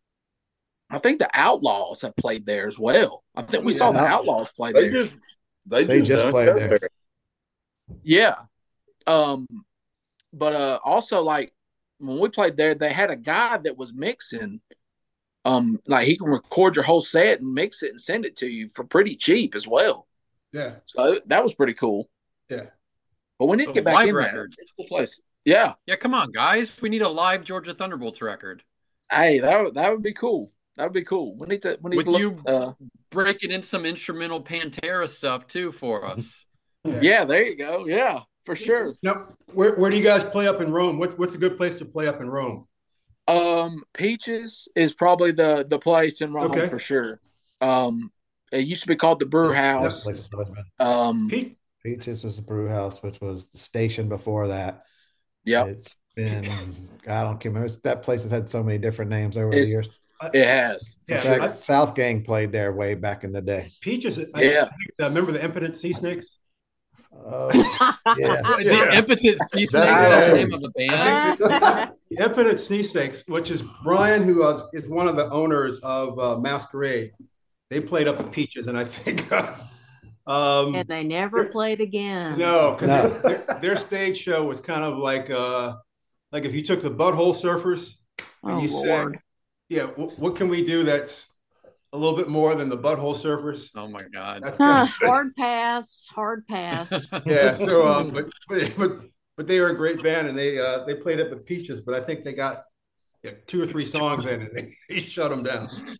I think the Outlaws have played there as well. I think we Yeah. saw the Outlaws play They there. just they, They just, just done played show there. Yeah. Um, but uh, also like when we played there, they had a guy that was mixing. Um, like he can record your whole set and mix it and send it to you for pretty cheap as well. Yeah. So that was pretty cool. Yeah. But we need to Oh, get back live in records. there. It's a cool place. Yeah. Yeah, come on, guys. We need a live Georgia Thunderbolts record. Hey, that would, that would be cool. That would be cool. We need to we need With to look, you uh, breaking in some instrumental Pantera stuff too for us. Yeah. yeah, there you go. Yeah, for sure. Now, where where do you guys play up in Rome? What's what's a good place to play up in Rome? Um, Peaches is probably the the place in Rome Okay. for sure. Um, it used to be called the Brew House. Like it's always been. Um, Pete? Peaches was the brew house, which was the station before that. yeah, It's been, I don't remember. That place has had so many different names over the It's- years. it has. In Yeah, fact, I- South Gang played there way back in the day. Peaches. I, Yeah. I think, uh, remember the Impotent Sea Snakes? Oh, yes. The Impotent Sea Snakes, That- that's the yeah. name of the band. The Impotent Sea Snakes, which is Brian, who was, is one of the owners of uh, Masquerade. They played up at Peaches, and I think um, And they never played again. no, because No. their, their stage show was kind of like uh, like if you took the Butthole Surfers and Oh, you Lord. said, "Yeah, wh- what can we do that's a little bit more than the Butthole Surfers?" Oh my God. That's Huh, kind of, hard pass, hard pass. yeah. So, um, but, but but but they were a great band, and they uh, they played up at Peaches, but I think they got yeah, two or three songs in, and they, they shut them down.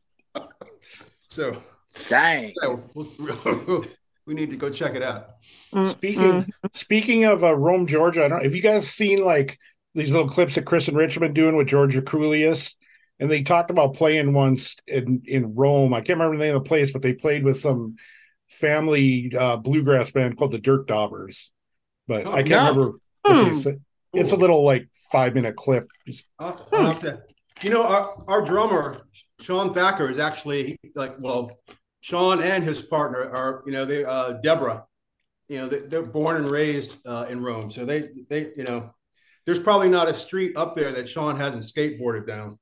So, Dang. yeah, we'll- we need to go check it out. Speaking speaking of uh, Rome, Georgia, I don't. Have you guys seen like these little clips that Chris and Rich have been doing with Georgia Crulius? And they talked about playing once in in Rome. I can't remember the name of the place, but they played with some family uh, bluegrass band called the Dirk Daubers. But I can't no. remember what they Hmm. said. It's a little like five minute clip. Just- I'll- I'll have to- you know, our, our drummer Sean Thacker is actually like, well, Sean and his partner are, you know, they uh, Deborah, you know, they, they're born and raised uh, in Rome, so they they you know, there's probably not a street up there that Sean hasn't skateboarded down.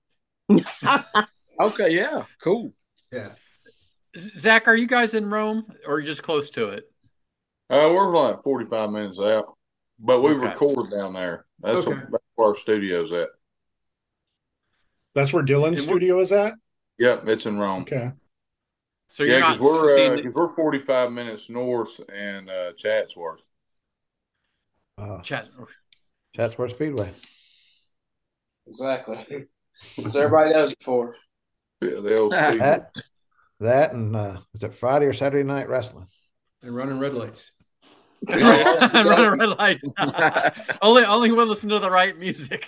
Okay, yeah, cool. Yeah. Zach, are you guys in Rome or just close to it? Uh, we're like forty-five minutes out, but we Okay. record down there. That's, Okay. that's where our studio's at. That's where Dylan's studio is at. Yep, it's in Rome. Okay. So you're yeah, not because we're seeing uh, 'cause we're forty-five minutes north and uh, Chatsworth. Uh, Chat. Chatsworth Speedway. Exactly. So everybody knows it for. Yeah, the old Speedway. That, that and uh, is it Friday or Saturday night wrestling? And running red lights. Running red lights. only, only we'll listen to the right music.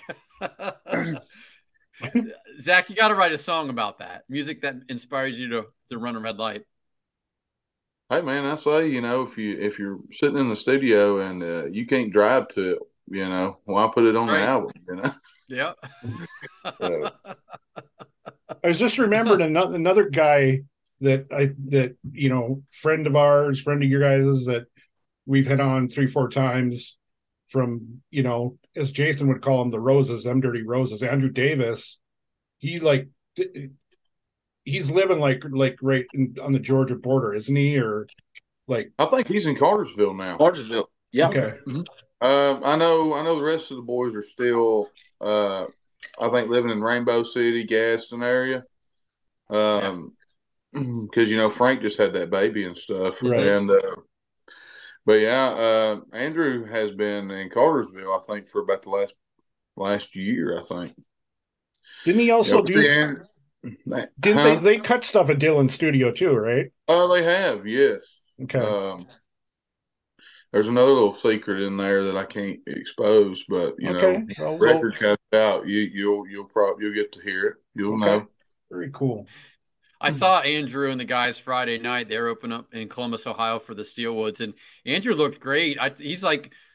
Zach, you got to write a song about that music that inspires you to to run a red light. Hey man, I say, you know, if you if you're sitting in the studio and uh, you can't drive to it, you know, why put it on Right. the album? You know. Yeah. Uh, I was just remembered another another guy that I that you know friend of ours, friend of your guys' that we've had on three four times from you know as Jason would call them the Roses, them dirty Roses. Andrew Davis, he like d- he's living like like right in, on the Georgia border, isn't he? Or like I think he's in Cartersville now. Cartersville. Yeah. Okay. Um, I know. I know the rest of the boys are still. Uh, I think living in Rainbow City, Gaston area. Um, because you know Frank just had that baby and stuff, Right. and uh, but yeah, uh, Andrew has been in Cartersville. I think for about the last last year. I think. Didn't he also Yeah, do? and- Didn't Huh? they? They cut stuff at Dylan's studio too, right? Oh, they have, yes. Okay. Um, there's another little secret in there that I can't expose, but you Okay. know, Well, well- record comes out, you you'll you'll probably you'll get to hear it. You'll Okay. know. Very cool. I saw Andrew and the guys Friday night. They were open up in Columbus, Ohio for the Steelwoods, and Andrew looked great. I, he's like,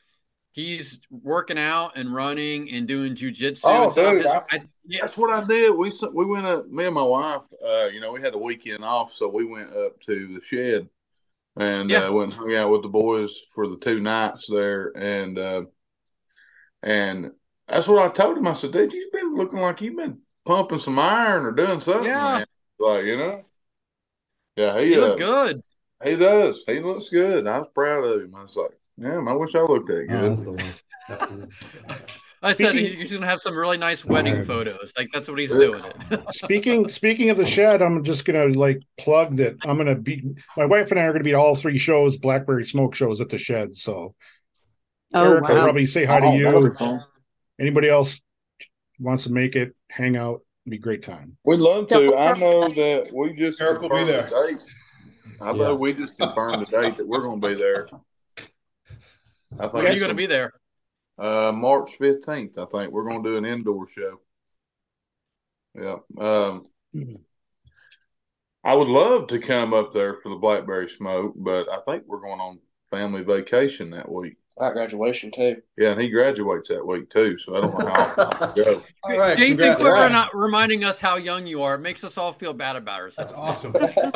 he's working out and running and doing jujitsu Oh, and stuff. dude, It's- I- I- yeah. That's what I did. We s- we went up. Me and my wife. Uh, you know, we had the weekend off, so we went up to the shed and Yeah. uh, went and hung out with the boys for the two nights there. And uh, and that's what I told him. I said, "Dude, you've been looking like you've been pumping some iron or doing something." Yeah. Man. Like you know. Yeah, he You look uh, good. He does. He looks good. I was proud of him. I was like, yeah, I wish I looked that Oh, good. that's the one. That's the one. I said Speaking- he's going to have some really nice wedding Right. photos. Like that's what he's doing. It. Speaking speaking of the shed, I'm just gonna like plug that I'm gonna be my wife and I are gonna be at all three shows, Blackberry Smoke shows at the shed. So Oh, Eric will wow. probably say hi to Oh, that'll you. be fun. Anybody else wants to make it, hang out, be a great time. We'd love to. I know that we just Eric will be confirmed there. the date. I know Yeah. we just confirmed the date that we're going to be there. I think When are you it's going to be there? Uh, March fifteenth, I think. We're going to do an indoor show. Yeah. Um, I would love to come up there for the Blackberry Smoke, but I think we're going on family vacation that week. I got graduation too. Yeah, and he graduates that week too, so I don't know how I'll go. All right, Do you think congrats. we're not reminding us how young you are? It makes us all feel bad about ourselves. That's awesome.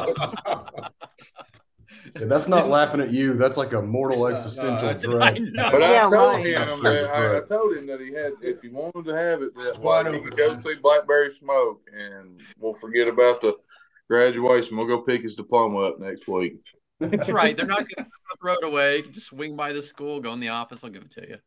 Yeah, that's not laughing at you. That's like a mortal existential that's- dread. I know. But Yeah, I told right. him that I, I told him that he had, if he wanted to have it that Wide way, he open. could go see Blackberry Smoke, and we'll forget about the graduation. We'll go pick his diploma up next week. That's right. They're not going to throw it away. You can just swing by the school, go in the office. I'll give it to you.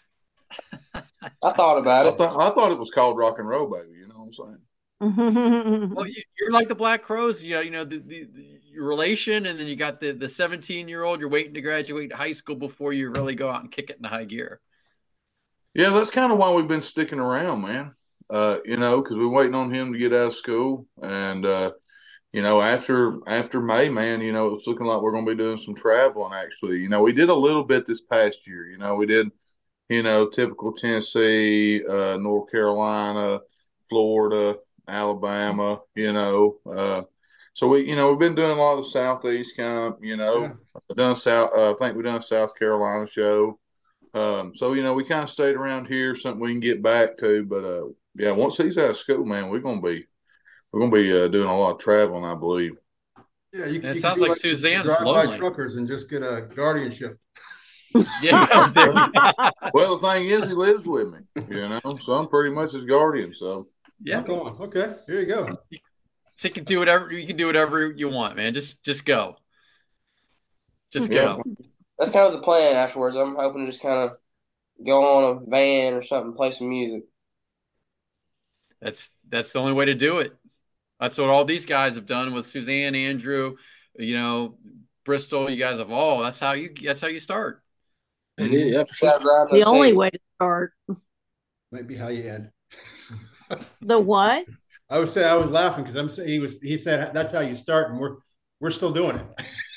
I thought about I it. thought I thought it was called Rock and Roll Baby. You know what I'm saying? Well, you, you're like the Black Crows. You know, you know the, the, the your relation, and then you got the the seventeen year old. You're waiting to graduate high school before you really go out and kick it into high gear. Yeah, that's kind of why we've been sticking around, man. Uh, you know, because we're waiting on him to get out of school, and uh, you know, after after May, man, you know, it's looking like we're going to be doing some traveling. Actually, you know, we did a little bit this past year. You know, we did, you know, typical Tennessee, uh, North Carolina, Florida, Alabama. You know, uh, so we, you know, we've been doing a lot of the Southeast kind of, you know, Yeah. I've done South. Uh, I think we've done a South Carolina show. Um, so you know, we kind of stayed around here, something we can get back to. But uh, yeah, once he's out of school, man, we're gonna be we're gonna be uh, doing a lot of traveling, I believe. Yeah, you, And it you sounds could do like Suzanne's drive by lonely. truckers and just get a guardianship. Yeah. there- Well, the thing is, he lives with me, you know, so I'm pretty much his guardian. So yeah. Rock on. Okay, here you go. So you can do whatever you can do whatever you want, man. Just just go. Just Yeah. go. That's kind of the plan afterwards. I'm hoping to just kind of go on a van or something, play some music. That's that's the only way to do it. That's what all these guys have done with Suzanne, Andrew, you know, Bristol. You guys have all. That's how you. That's how you start. yeah, Gotta drive The those only things. way to start. Might be how you end. The what? I would say I was laughing because I'm saying he was. He said that's how you start, and we're we're still doing it.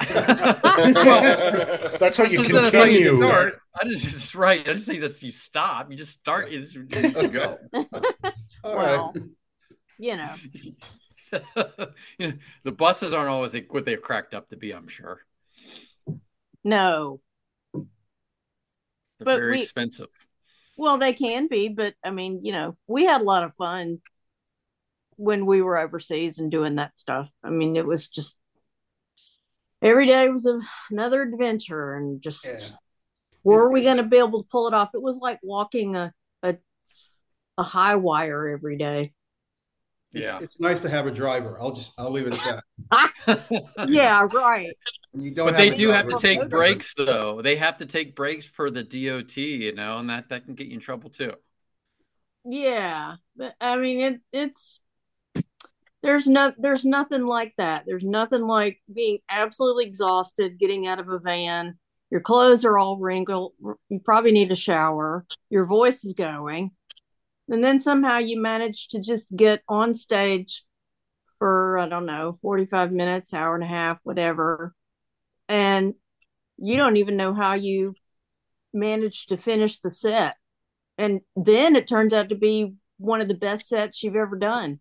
That's how you That's- that's how you continue. start. I didn't just right. I didn't say that you stop. You just start. You just you go. All Well, right. you know. You know, the buses aren't always what they're cracked up to be. I'm sure No. they're But very we- expensive. Well, they can be, but I mean, you know, we had a lot of fun when we were overseas and doing that stuff. I mean, it was just every day was a, another adventure, and just Yeah. were It's- we it's- going to be able to pull it off? It was like walking a a, a high wire every day. It's, Yeah. it's nice to have a driver. I'll just I'll leave it at that. Yeah, right. When you don't But have they a do have driver, to take it's breaks, though. They have to take breaks per the D O T, you know, and that that can get you in trouble too. Yeah, but I mean, it it's there's no there's nothing like that. There's nothing like being absolutely exhausted, getting out of a van. Your clothes are all wrinkled. You probably need a shower. Your voice is going. And then somehow you manage to just get on stage for, I don't know, forty-five minutes, hour and a half, whatever. And you don't even know how you managed to finish the set. And then it turns out to be one of the best sets you've ever done.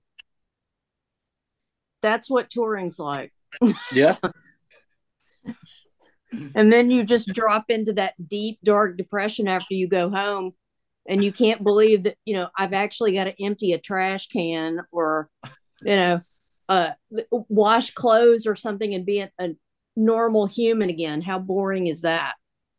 That's what touring's like. Yeah. And then you just drop into that deep, dark depression after you go home. And you can't believe that, you know, I've actually got to empty a trash can or, you know, uh, wash clothes or something and be a, a normal human again. How boring is that?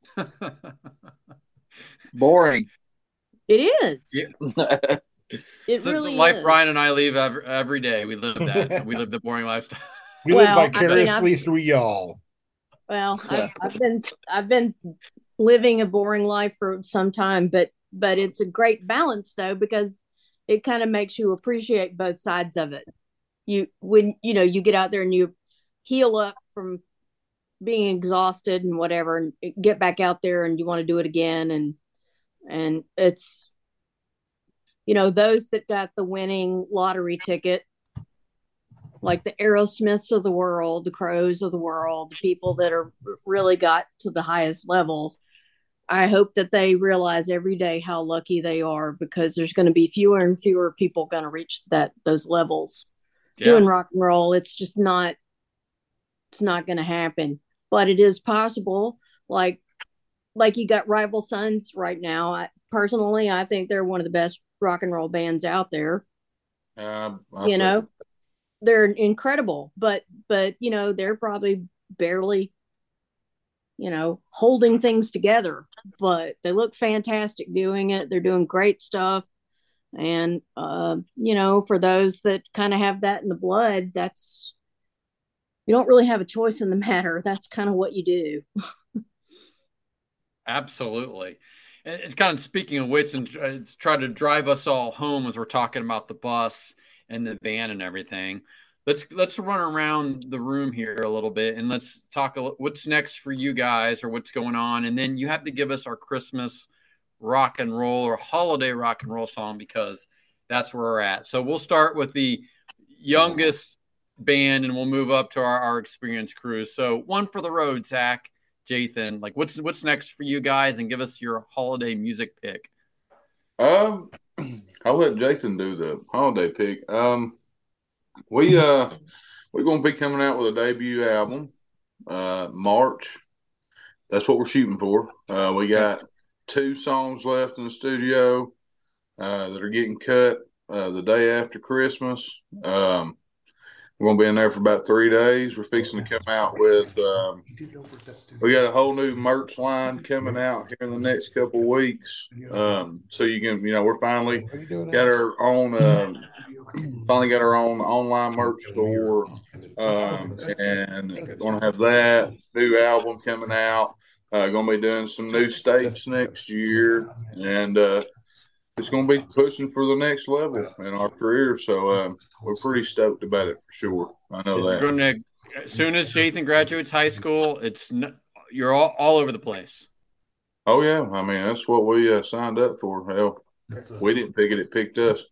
Boring. It is. Yeah. It So really the life is. Brian and I live every, every day. We live that. We live the boring lifestyle. We Well, live I mean, vicariously I've- through y'all. Well, I've, I've been I've been living a boring life for some time, but but it's a great balance though, because it kind of makes you appreciate both sides of it. You when you know you get out there and you heal up from being exhausted and whatever, and get back out there and you want to do it again, and and it's you know those that got the winning lottery ticket, like the Aerosmiths of the world, the Crows of the world, the people that are really got to the highest levels. I hope that they realize every day how lucky they are, because there's going to be fewer and fewer people going to reach that those levels. Yeah. Doing rock and roll, it's just not it's not going to happen, but it is possible. Like like you got Rival Sons right now. I, personally, I think they're one of the best rock and roll bands out there. Uh, You know, they're incredible, but but you know they're probably barely you know holding things together, but they look fantastic doing it. They're doing great stuff, and uh you know for those that kind of have that in the blood, that's you don't really have a choice in the matter. That's kind of what you do. Absolutely. And it's kind of speaking of which, and it's trying to drive us all home as we're talking about the bus and the van and everything. Let's let's run around the room here a little bit and let's talk a, what's next for you guys or what's going on, and then you have to give us our Christmas rock and roll or holiday rock and roll song, because that's where we're at. So we'll start with the youngest band and we'll move up to our, our experienced crew. So one for the road, Zach, Jathan, like what's what's next for you guys, and give us your holiday music pick. Um, I'll let Jason do the holiday pick. Um, we uh we're gonna be coming out with a debut album, uh, March. That's what we're shooting for. Uh, we got two songs left in the studio uh, that are getting cut uh, the day after Christmas. Um, we're gonna be in there for about three days. We're fixing to come out with. Um, we got a whole new merch line coming out here in the next couple of weeks. Um, so you can, you know, we're finally got our own. Uh, finally got our own online merch store, um, and gonna have that new album coming out. Uh, gonna be doing some new states next year, and uh, it's gonna be pushing for the next level in our career. So um, we're pretty stoked about it for sure. I know You're that. gonna, as soon as Jathan graduates high school, it's n- you're all, all over the place. Oh yeah, I mean that's what we uh, signed up for. Hell, we didn't pick it; it picked us.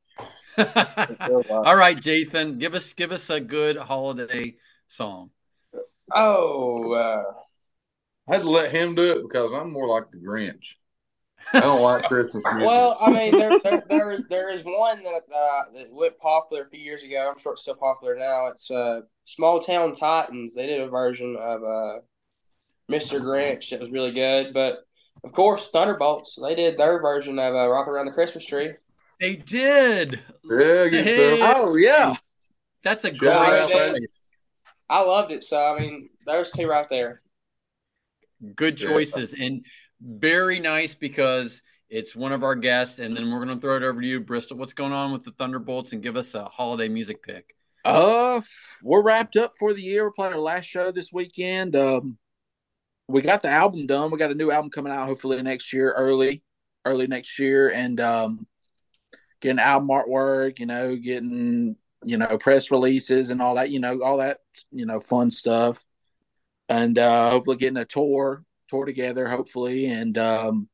All right, Jathan, give us give us a good holiday song. Oh, uh, I had to let him do it because I'm more like the Grinch. I don't like Christmas music. well, I mean, there, there, there, there is one that uh, that went popular a few years ago. I'm sure it's still popular now. It's uh, Small Town Titans. They did a version of uh, Mister Grinch that was really good. But of course, Thunderbolts. They did their version of uh, Rock Around the Christmas Tree. They did. Yeah, good Hey. stuff. Oh yeah, That's a Shout great out, choice. man. I loved it. So I mean, there's two right there. Good Yeah. choices, and very nice because it's one of our guests, and then we're going to throw it over to you, Bristol. What's going on with the Thunderbolts, and give us a holiday music pick. Uh, we're wrapped up for the year. We're playing our last show this weekend. Um, we got the album done. We got a new album coming out hopefully next year, early, early next year, and um, getting album artwork. You know, getting you know press releases and all that. You know, all that you know fun stuff, and uh, hopefully getting a tour tour together. Hopefully, and um,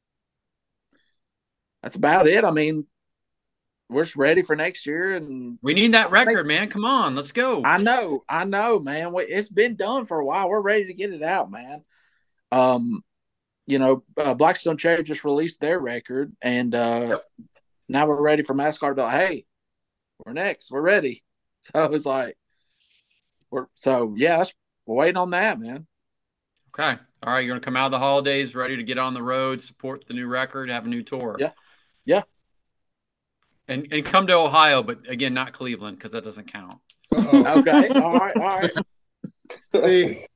that's about it. I mean, we're just ready for next year, and We need that record, man. Come on, let's go. I know, I know, man. We- It's been done for a while. We're ready to get it out, man. Um, you know, uh, Blackstone Cherry just released their record, and uh, now we're ready for Mascot to be like, hey, we're next. We're ready. So it's like, we're so yeah, that's, we're waiting on that, man. Okay. All right. You're going to come out of the holidays ready to get on the road, support the new record, have a new tour. Yeah. Yeah. And and come to Ohio, but again, not Cleveland because that doesn't count. Okay. All right. All right. Hey,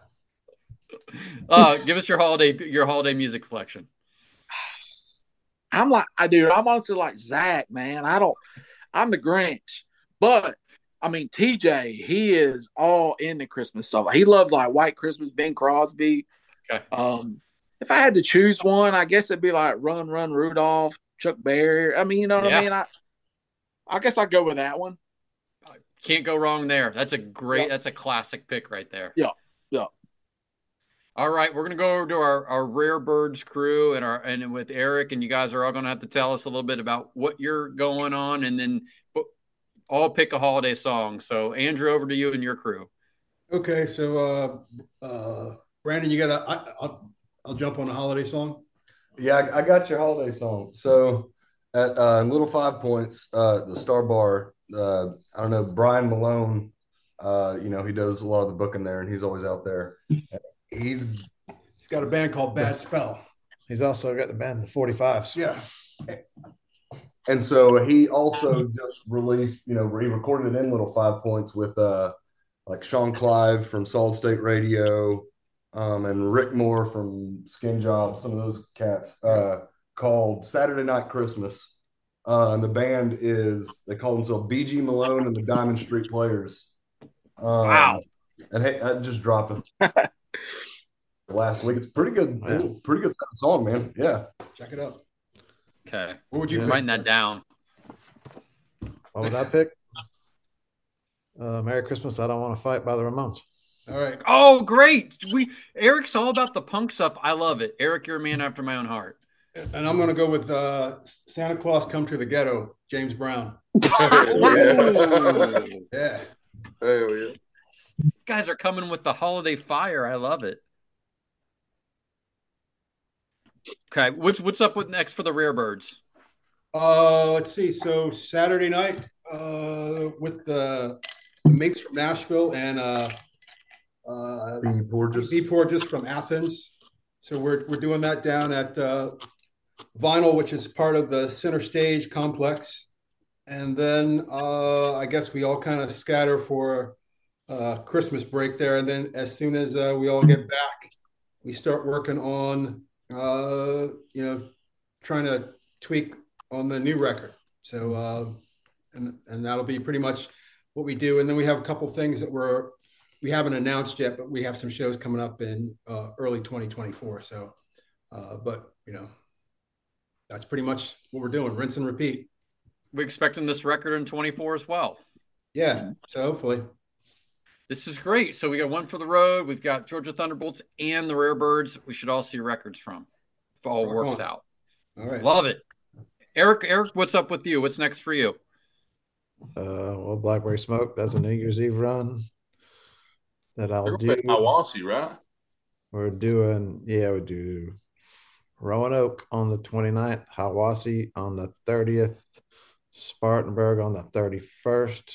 Uh, give us your holiday your holiday music selection. I'm like, I do. I'm honestly like Zach, man. I don't. I'm the Grinch, but I mean T J. He is all into Christmas stuff. He loves like White Christmas, Bing Crosby. Okay. Um, if I had to choose one, I guess it'd be like Run Run Rudolph, Chuck Berry. I mean, you know what Yeah. I mean? I, I guess I'd go with that one. Can't go wrong there. That's a great. Yep. That's a classic pick right there. Yeah. Yeah. All right, we're gonna go over to our, our Rare Birds crew and our and with Eric, and you guys are all gonna have to tell us a little bit about what you're going on, and then all pick a holiday song. So Andrew, over to you and your crew. okay, so uh, uh, Brandon, you got to. I'll, I'll jump on a holiday song. Yeah, I, I got your holiday song. So at uh, Little Five Points, uh, the Star Bar, uh, I don't know, Brian Malone, uh, you know, he does a lot of the booking there, and he's always out there. He's He's got a band called Bad Spell. He's also got the band, the forty-fives. Yeah. And so he also just released, you know, he recorded it in Little Five Points with uh, like Sean Clive from Solid State Radio, um, and Rick Moore from Skin Job, some of those cats, uh, called Saturday Night Christmas. Uh, and the band is, they call themselves B G Malone and the Diamond Street Players. Um, Wow. And hey, I just dropped it last week. It's pretty good, it's a pretty good song, man. Yeah. Check it out. Okay. What would you I'm pick? writing that down? What would I pick? Uh, Merry Christmas, I Don't Want to Fight by the Ramones. All right. Oh, great. We Eric's all about the punk stuff. I love it. Eric, you're a man after my own heart. And I'm going to go with uh, Santa Claus Come to the Ghetto, James Brown. yeah. Yeah. Hell yeah. You guys are coming with the holiday fire. I love it. Okay, what's what's up with next for the Rare Birds? Uh, let's see. So Saturday night uh, with the, the mates from Nashville and uh, uh, B. Porges. B. Porges from Athens. So we're we're doing that down at uh, Vinyl, which is part of the Center Stage complex. And then uh, I guess we all kind of scatter for uh, Christmas break there. And then as soon as uh, we all get back, we start working on, uh, you know, trying to tweak on the new record. So, uh, and and that'll be pretty much what we do. And then we have a couple things that we're, we haven't announced yet, but we have some shows coming up in uh, early twenty twenty-four. So, uh, but, you know, that's pretty much what we're doing. Rinse and repeat. We're expecting this record in twenty-four as well. Yeah. So hopefully. This is great. So we got one for the road. We've got Georgia Thunderbolts and the Rare Birds. We should all see records from if all Rock works on. out. All right. Love it. Eric, Eric, what's up with you? What's next for you? Uh, well, Blackberry Smoke does a New Year's Eve run that I'll They're do. gonna play Hiawassee, right? We're doing, yeah, we do Roanoke on the twenty-ninth, Hiawassee on the thirtieth, Spartanburg on the thirty-first.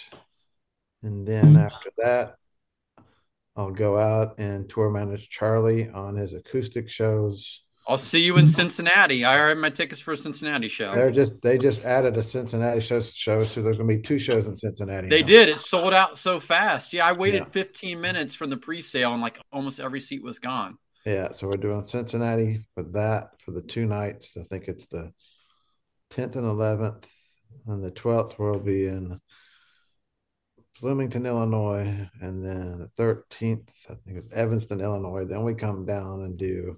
And then after that, I'll go out and tour manage Charlie on his acoustic shows. I'll see you in Cincinnati. I already have my tickets for a Cincinnati show. They're just they just added a Cincinnati show, show so there's going to be two shows in Cincinnati. They now. did. It sold out so fast. Yeah, I waited Yeah. fifteen minutes from the pre-sale, and like almost every seat was gone. Yeah, so we're doing Cincinnati for that for the two nights. I think it's the tenth and eleventh, and the twelfth we'll be in Bloomington, Illinois, and then the thirteenth, I think it's Evanston, Illinois. Then we come down and do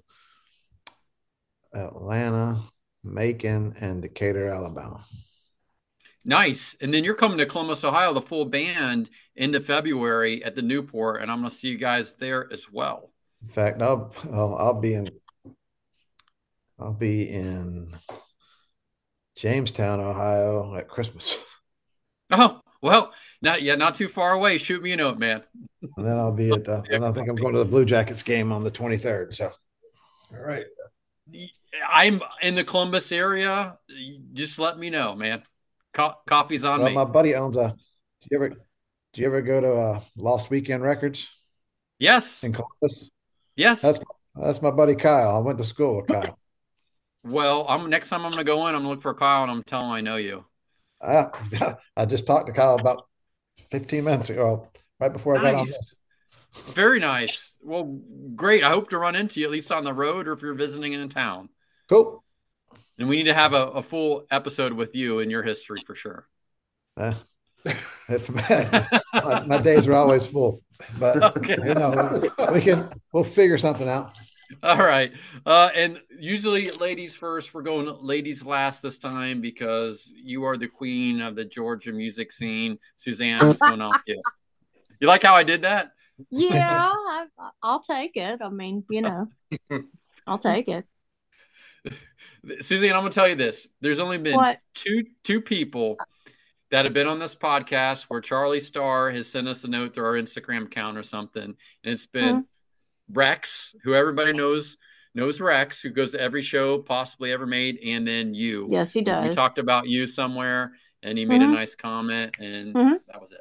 Atlanta, Macon, and Decatur, Alabama. Nice. And then you're coming to Columbus, Ohio, the full band into February at the Newport, and I'm going to see you guys there as well. In fact, I'll I'll, I'll be in I'll be in Jamestown, Ohio at Christmas. Oh, well, not yeah, not too far away. Shoot me a note, man. And then I'll be at the, and I think I'm going to the Blue Jackets game on the twenty-third. So, all right. I'm in the Columbus area. Just let me know, man. Co- coffee's on well, me. my buddy owns a. Do you ever do you ever go to uh, Lost Weekend Records? Yes. In Columbus. Yes. That's that's my buddy Kyle. I went to school with Kyle. Well, I'm next time I'm going to go in, I'm going to look for Kyle and I'm telling him I know you. I, I just talked to Kyle about fifteen minutes ago, right before I got on Nice. this. Very nice. Well, great. I hope to run into you at least on the road or if you're visiting in town. Cool. And we need to have a, a full episode with you and your history for sure. Uh, if, my, my days are always full, but Okay. you know, we can we'll figure something out. All right. Uh, and usually ladies first. We're going ladies last this time because you are the queen of the Georgia music scene. Suzanne, what's going on with you? You like how I did that? Yeah, I, I'll take it. I mean, you know, I'll take it. Suzanne, I'm going to tell you this. There's only been What? two two people that have been on this podcast where Charlie Starr has sent us a note through our Instagram account or something. And it's been Mhm. Rex, who everybody knows knows Rex, who goes to every show possibly ever made, and then you. Yes, he We does. talked about you somewhere, and he made Mhm. a nice comment, and Mhm. that was it.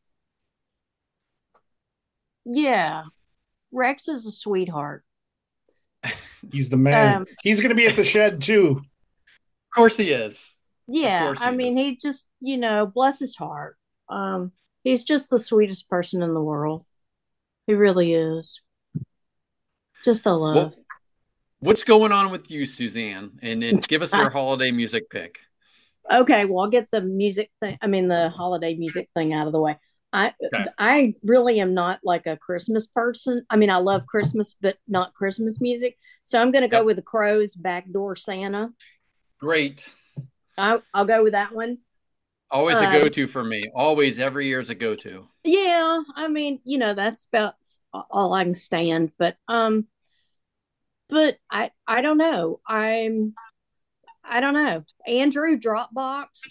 Yeah, Rex is a sweetheart. He's the man. Um, He's going to be at the shed too. Of course he is. Yeah, course he I mean, he just, you know, bless his heart. Um, he's just the sweetest person in the world. He really is. Just a love. Well, what's going on with you, Suzanne? And, and give us your holiday music pick. Okay, well, I'll get the music thing. I mean, the holiday music thing out of the way. I Okay. I really am not like a Christmas person. I mean, I love Christmas, but not Christmas music. So I'm going to go Yep. with the Crows' "Backdoor Santa." Great. I, I'll go with that one. Always a Uh, go-to for me. Always, every year is a go-to. Yeah, I mean, you know, that's about all I can stand. But um, but I I don't know. I'm I don't know. Andrew Dropbox.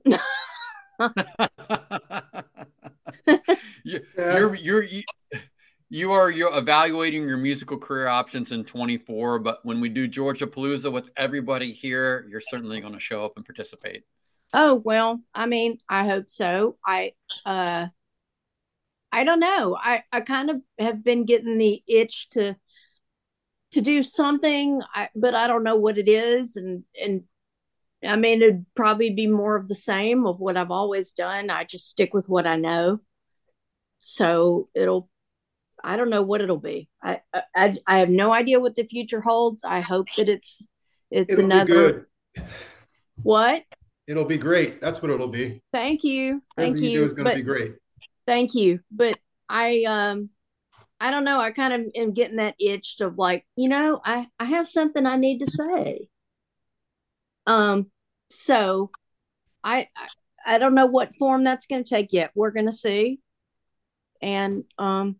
you, you're you're you, you are you're evaluating your musical career options in twenty-four, but when we do Georgia Palooza with everybody here, you're certainly going to show up and participate. Oh, well, I mean, I hope so. I uh I don't know. I I kind of have been getting the itch to to do something, I, but I don't know what it is, and and I mean, it'd probably be more of the same of what I've always done. I just stick with what I know. So it'll, I don't know what it'll be. I, I, I have no idea what the future holds. I hope that it's, it's It'll another. be good. What? It'll be great. That's what it'll be. Thank you. Thank Whatever you you. do is going to But- be great. Thank you. But I, um, I don't know. I kind of am getting that itch of like, you know, I, I have something I need to say. Um, so I, I, I don't know what form that's going to take yet. We're going to see. And, um,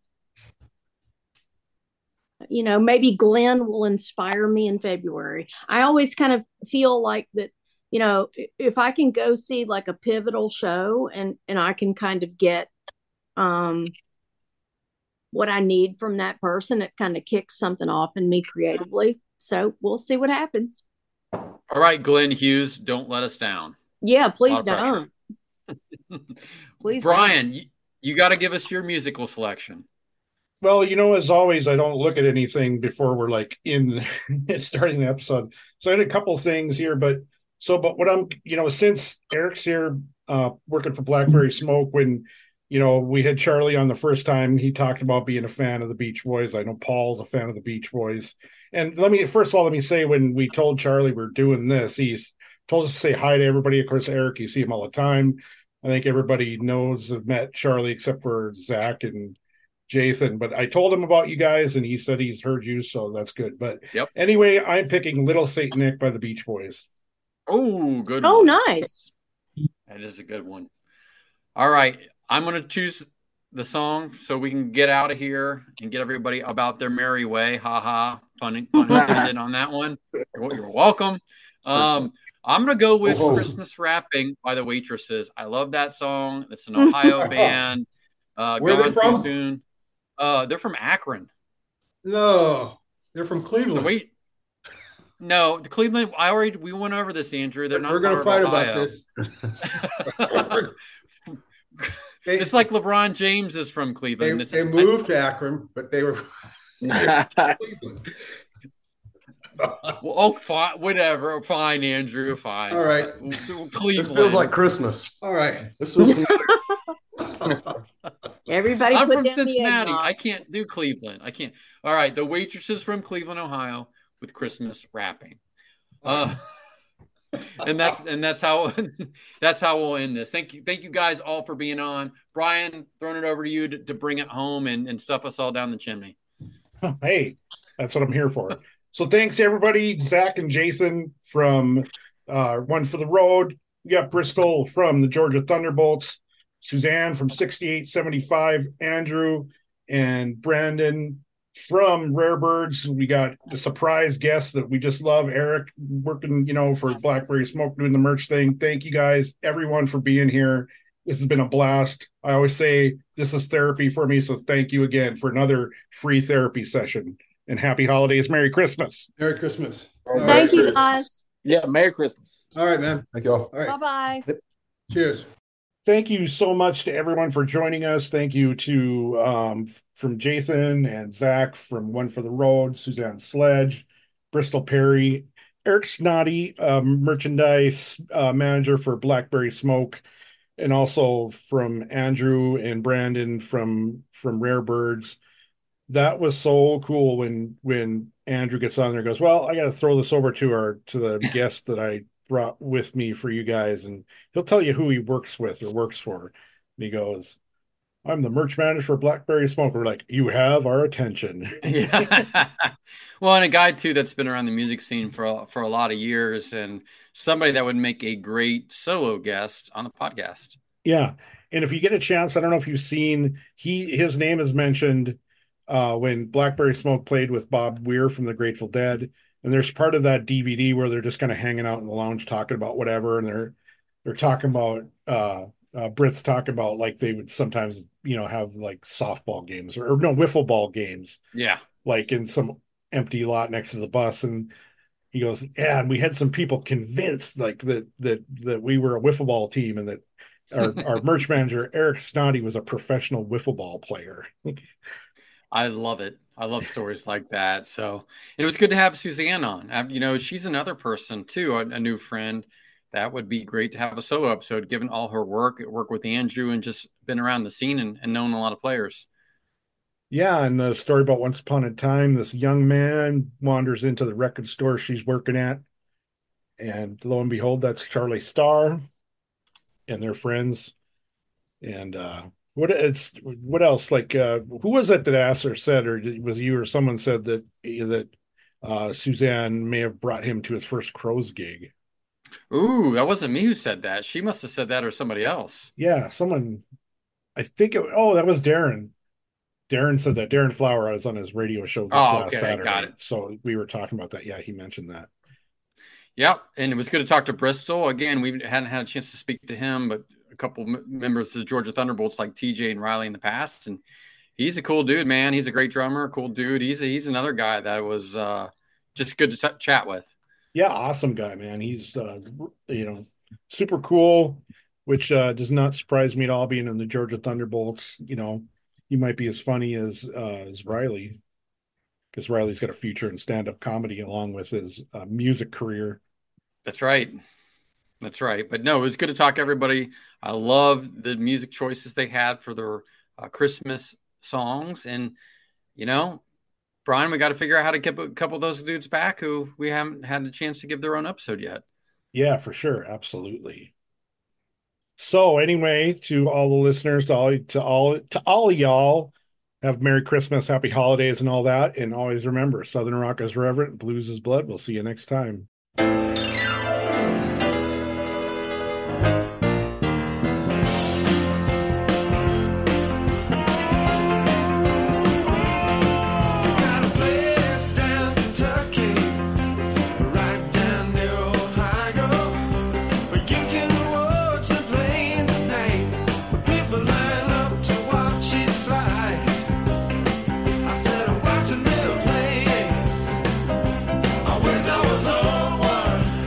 you know, maybe Glenn will inspire me in February. I always kind of feel like that, you know, if I can go see like a pivotal show and, and I can kind of get, um, what I need from that person, it kind of kicks something off in me creatively. So we'll see what happens. All right, Glenn Hughes, don't let us down. Yeah, A please lot of pressure. don't. Please Brian, you, you got to give us your musical selection. Well, you know, as always, I don't look at anything before we're like in starting the episode. So I had a couple things here, but so, but what I'm, you know, since Eric's here uh, working for Blackberry Smoke, when, you know, we had Charlie on the first time, he talked about being a fan of the Beach Boys. I know Paul's a fan of the Beach Boys. And let me, first of all, let me say, when we told Charlie we're doing this, he's told us to say hi to everybody. Of course, Eric, you see him all the time. I think everybody knows, have met Charlie except for Zach and Jathan, but I told him about you guys and he said he's heard you, so that's good. But Yep. anyway, I'm picking Little Saint Nick by the Beach Boys. Oh, good Oh, one. nice. That is a good one. All right. I'm going to choose the song so we can get out of here and get everybody about their merry way. Ha ha. Fun, fun intended on that one. You're, you're welcome. Um, I'm going to go with Oh. Christmas Wrapping by the Waitresses. I love that song. It's an Ohio band. Uh, Where are gone they from? too soon. Uh, they're from Akron. No, they're from Cleveland. Wait. No, the Cleveland. I already we went over this, Andrew. They're not. We're going to part fight of about Ohio. this. They, It's like LeBron James is from they, Cleveland. It's- they moved to Akron, but they were Well, oh, fine, whatever. Fine, Andrew. Fine. All right. Cleveland. This feels like Christmas. All right. This feels Everybody I'm put from down the Cincinnati. eggnog. I can't do Cleveland. I can't. All right. The waitresses from Cleveland, Ohio, with Christmas wrapping. Uh, and that's and that's how that's how we'll end this. Thank you, thank you guys all for being on. Brian, throwing it over to you to, to bring it home and, and stuff us all down the chimney. Hey, that's what I'm here for. So thanks everybody, Zach and Jason from uh, One for the Road. We got Bristol from the Georgia Thunderbolts, Suzanne from sixty-eight seventy-five, Andrew and Brandon from Rare Birds. We got the surprise guest that we just love, Eric, working, you know, for Blackberry Smoke, doing the merch thing. Thank you guys, everyone, for being here. This has been a blast. I always say this is therapy for me, so thank you again for another free therapy session. And happy holidays. Merry Christmas. Merry Christmas. Thank All right. you, guys. Yeah, Merry Christmas. All right, man. Thank you all. All right. Bye bye. Cheers. Thank you so much to everyone for joining us. Thank you to um, from Jason and Zach from One for the Road, Suzanne Sledge, Bristol Perry, Eric Snoddy, um, merchandise uh, manager for Blackberry Smoke, and also from Andrew and Brandon from from Rare Birds. That was so cool when when Andrew gets on there and goes, well, I got to throw this over to our to the guest that I brought with me for you guys, and he'll tell you who he works with or works for. And he goes, I'm the merch manager for Blackberry Smoke. We're like, you have our attention. Yeah. Well, and a guy too that's been around the music scene for a, for a lot of years, and somebody that would make a great solo guest on the podcast. Yeah, and if you get a chance, I don't know if you've seen he his name is mentioned uh, when Blackberry Smoke played with Bob Weir from the Grateful Dead. And there's part of that D V D where they're just kind of hanging out in the lounge talking about whatever, and they're they're talking about uh, uh Brits talking about like they would sometimes, you know, have like softball games or, or no wiffle ball games. Yeah. Like in some empty lot next to the bus. And he goes, yeah, and we had some people convinced like that that that we were a wiffle ball team, and that our, our merch manager, Eric Snoddy, was a professional wiffle ball player. I love it. I love stories like that. So it was good to have Suzanne on. You know, she's another person too, a, a new friend. That would be great to have a solo episode, given all her work, work with Andrew, and just been around the scene and, and known a lot of players. Yeah, and the story about once upon a time, this young man wanders into the record store she's working at, and lo and behold, that's Charlie Starr and their friends. And uh What it's what else? Like uh, who was it that asked or said, or was you or someone said that that uh, Suzanne may have brought him to his first Crows gig? Ooh, that wasn't me who said that. She must have said that, or somebody else. Yeah, someone. I think it. Oh, that was Darren. Darren said that. Darren Flower. I was on his radio show this Oh, last okay, Saturday. got it. So we were talking about that. Yeah, he mentioned that. Yep, and it was good to talk to Bristol again. We hadn't had a chance to speak to him, but a couple m- members of the Georgia Thunderbolts like T J and Riley in the past, and he's a cool dude, man. He's a great drummer, cool dude. He's a, he's another guy that was uh, just good to t- chat with. Yeah, awesome guy, man. He's uh, you know, super cool, which uh, does not surprise me at all. Being in the Georgia Thunderbolts, you know, he might be as funny as uh, as Riley, because Riley's got a future in stand-up comedy along with his uh, music career. That's right. That's right. But no, it was good to talk to everybody. I love the music choices they had for their uh, Christmas songs. And, you know, Brian, we got to figure out how to get a couple of those dudes back who we haven't had a chance to give their own episode yet. Yeah, for sure. Absolutely. So anyway, to all the listeners, to all, to all, to all of y'all, have Merry Christmas, Happy Holidays, and all that. And always remember, Southern Rock is reverent, blues is blood. We'll see you next time. I wish I was on one.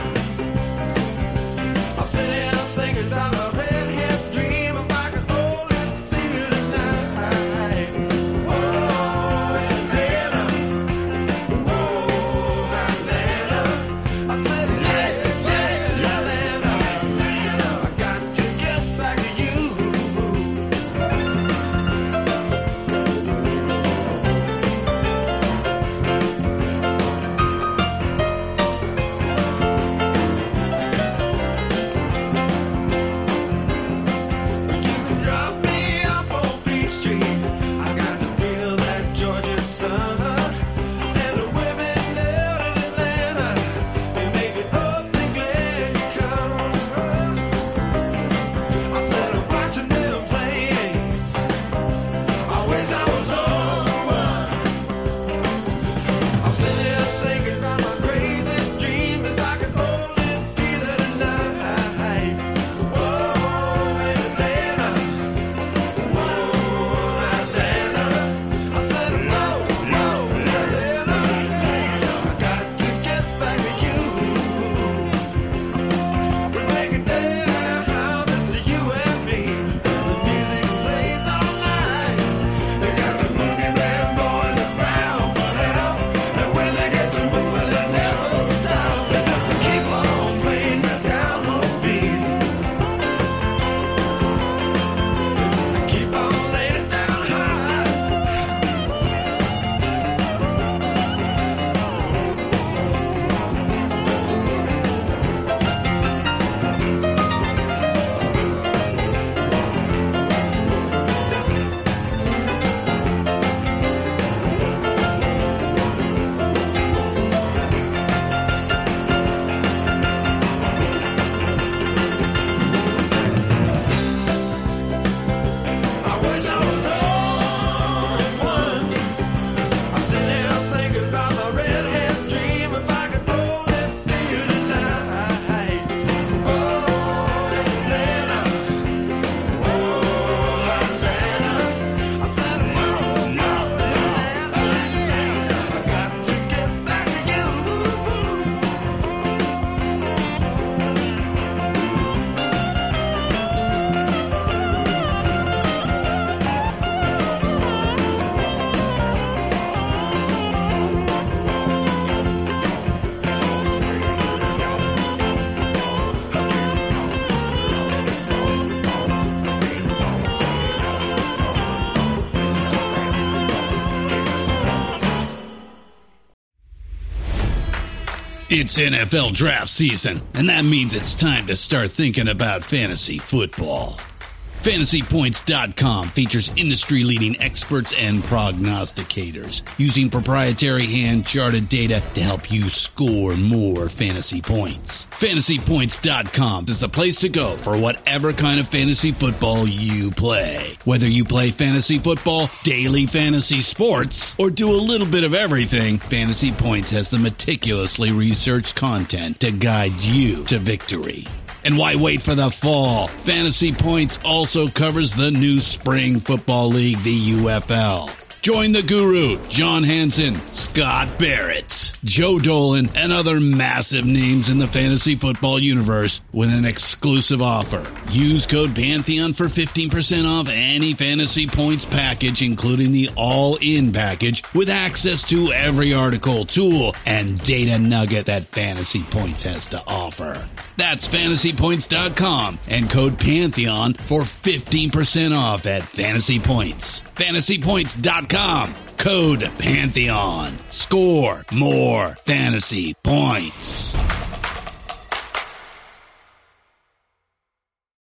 It's N F L draft season, and that means it's time to start thinking about fantasy football. Fantasy Points dot com features industry-leading experts and prognosticators using proprietary hand-charted data to help you score more fantasy points. Fantasy Points dot com is the place to go for whatever kind of fantasy football you play. Whether you play fantasy football, daily fantasy sports, or do a little bit of everything, Fantasy Points has the meticulously researched content to guide you to victory. And why wait for the fall? Fantasy Points also covers the new spring football league, the U F L. Join the guru, John Hansen, Scott Barrett, Joe Dolan, and other massive names in the fantasy football universe with an exclusive offer. Use code Pantheon for fifteen percent off any Fantasy Points package, including the all-in package, with access to every article, tool, and data nugget that Fantasy Points has to offer. That's Fantasy Points dot com and code Pantheon for fifteen percent off at Fantasy Points. Fantasy Points dot com, code Pantheon. Score more fantasy points.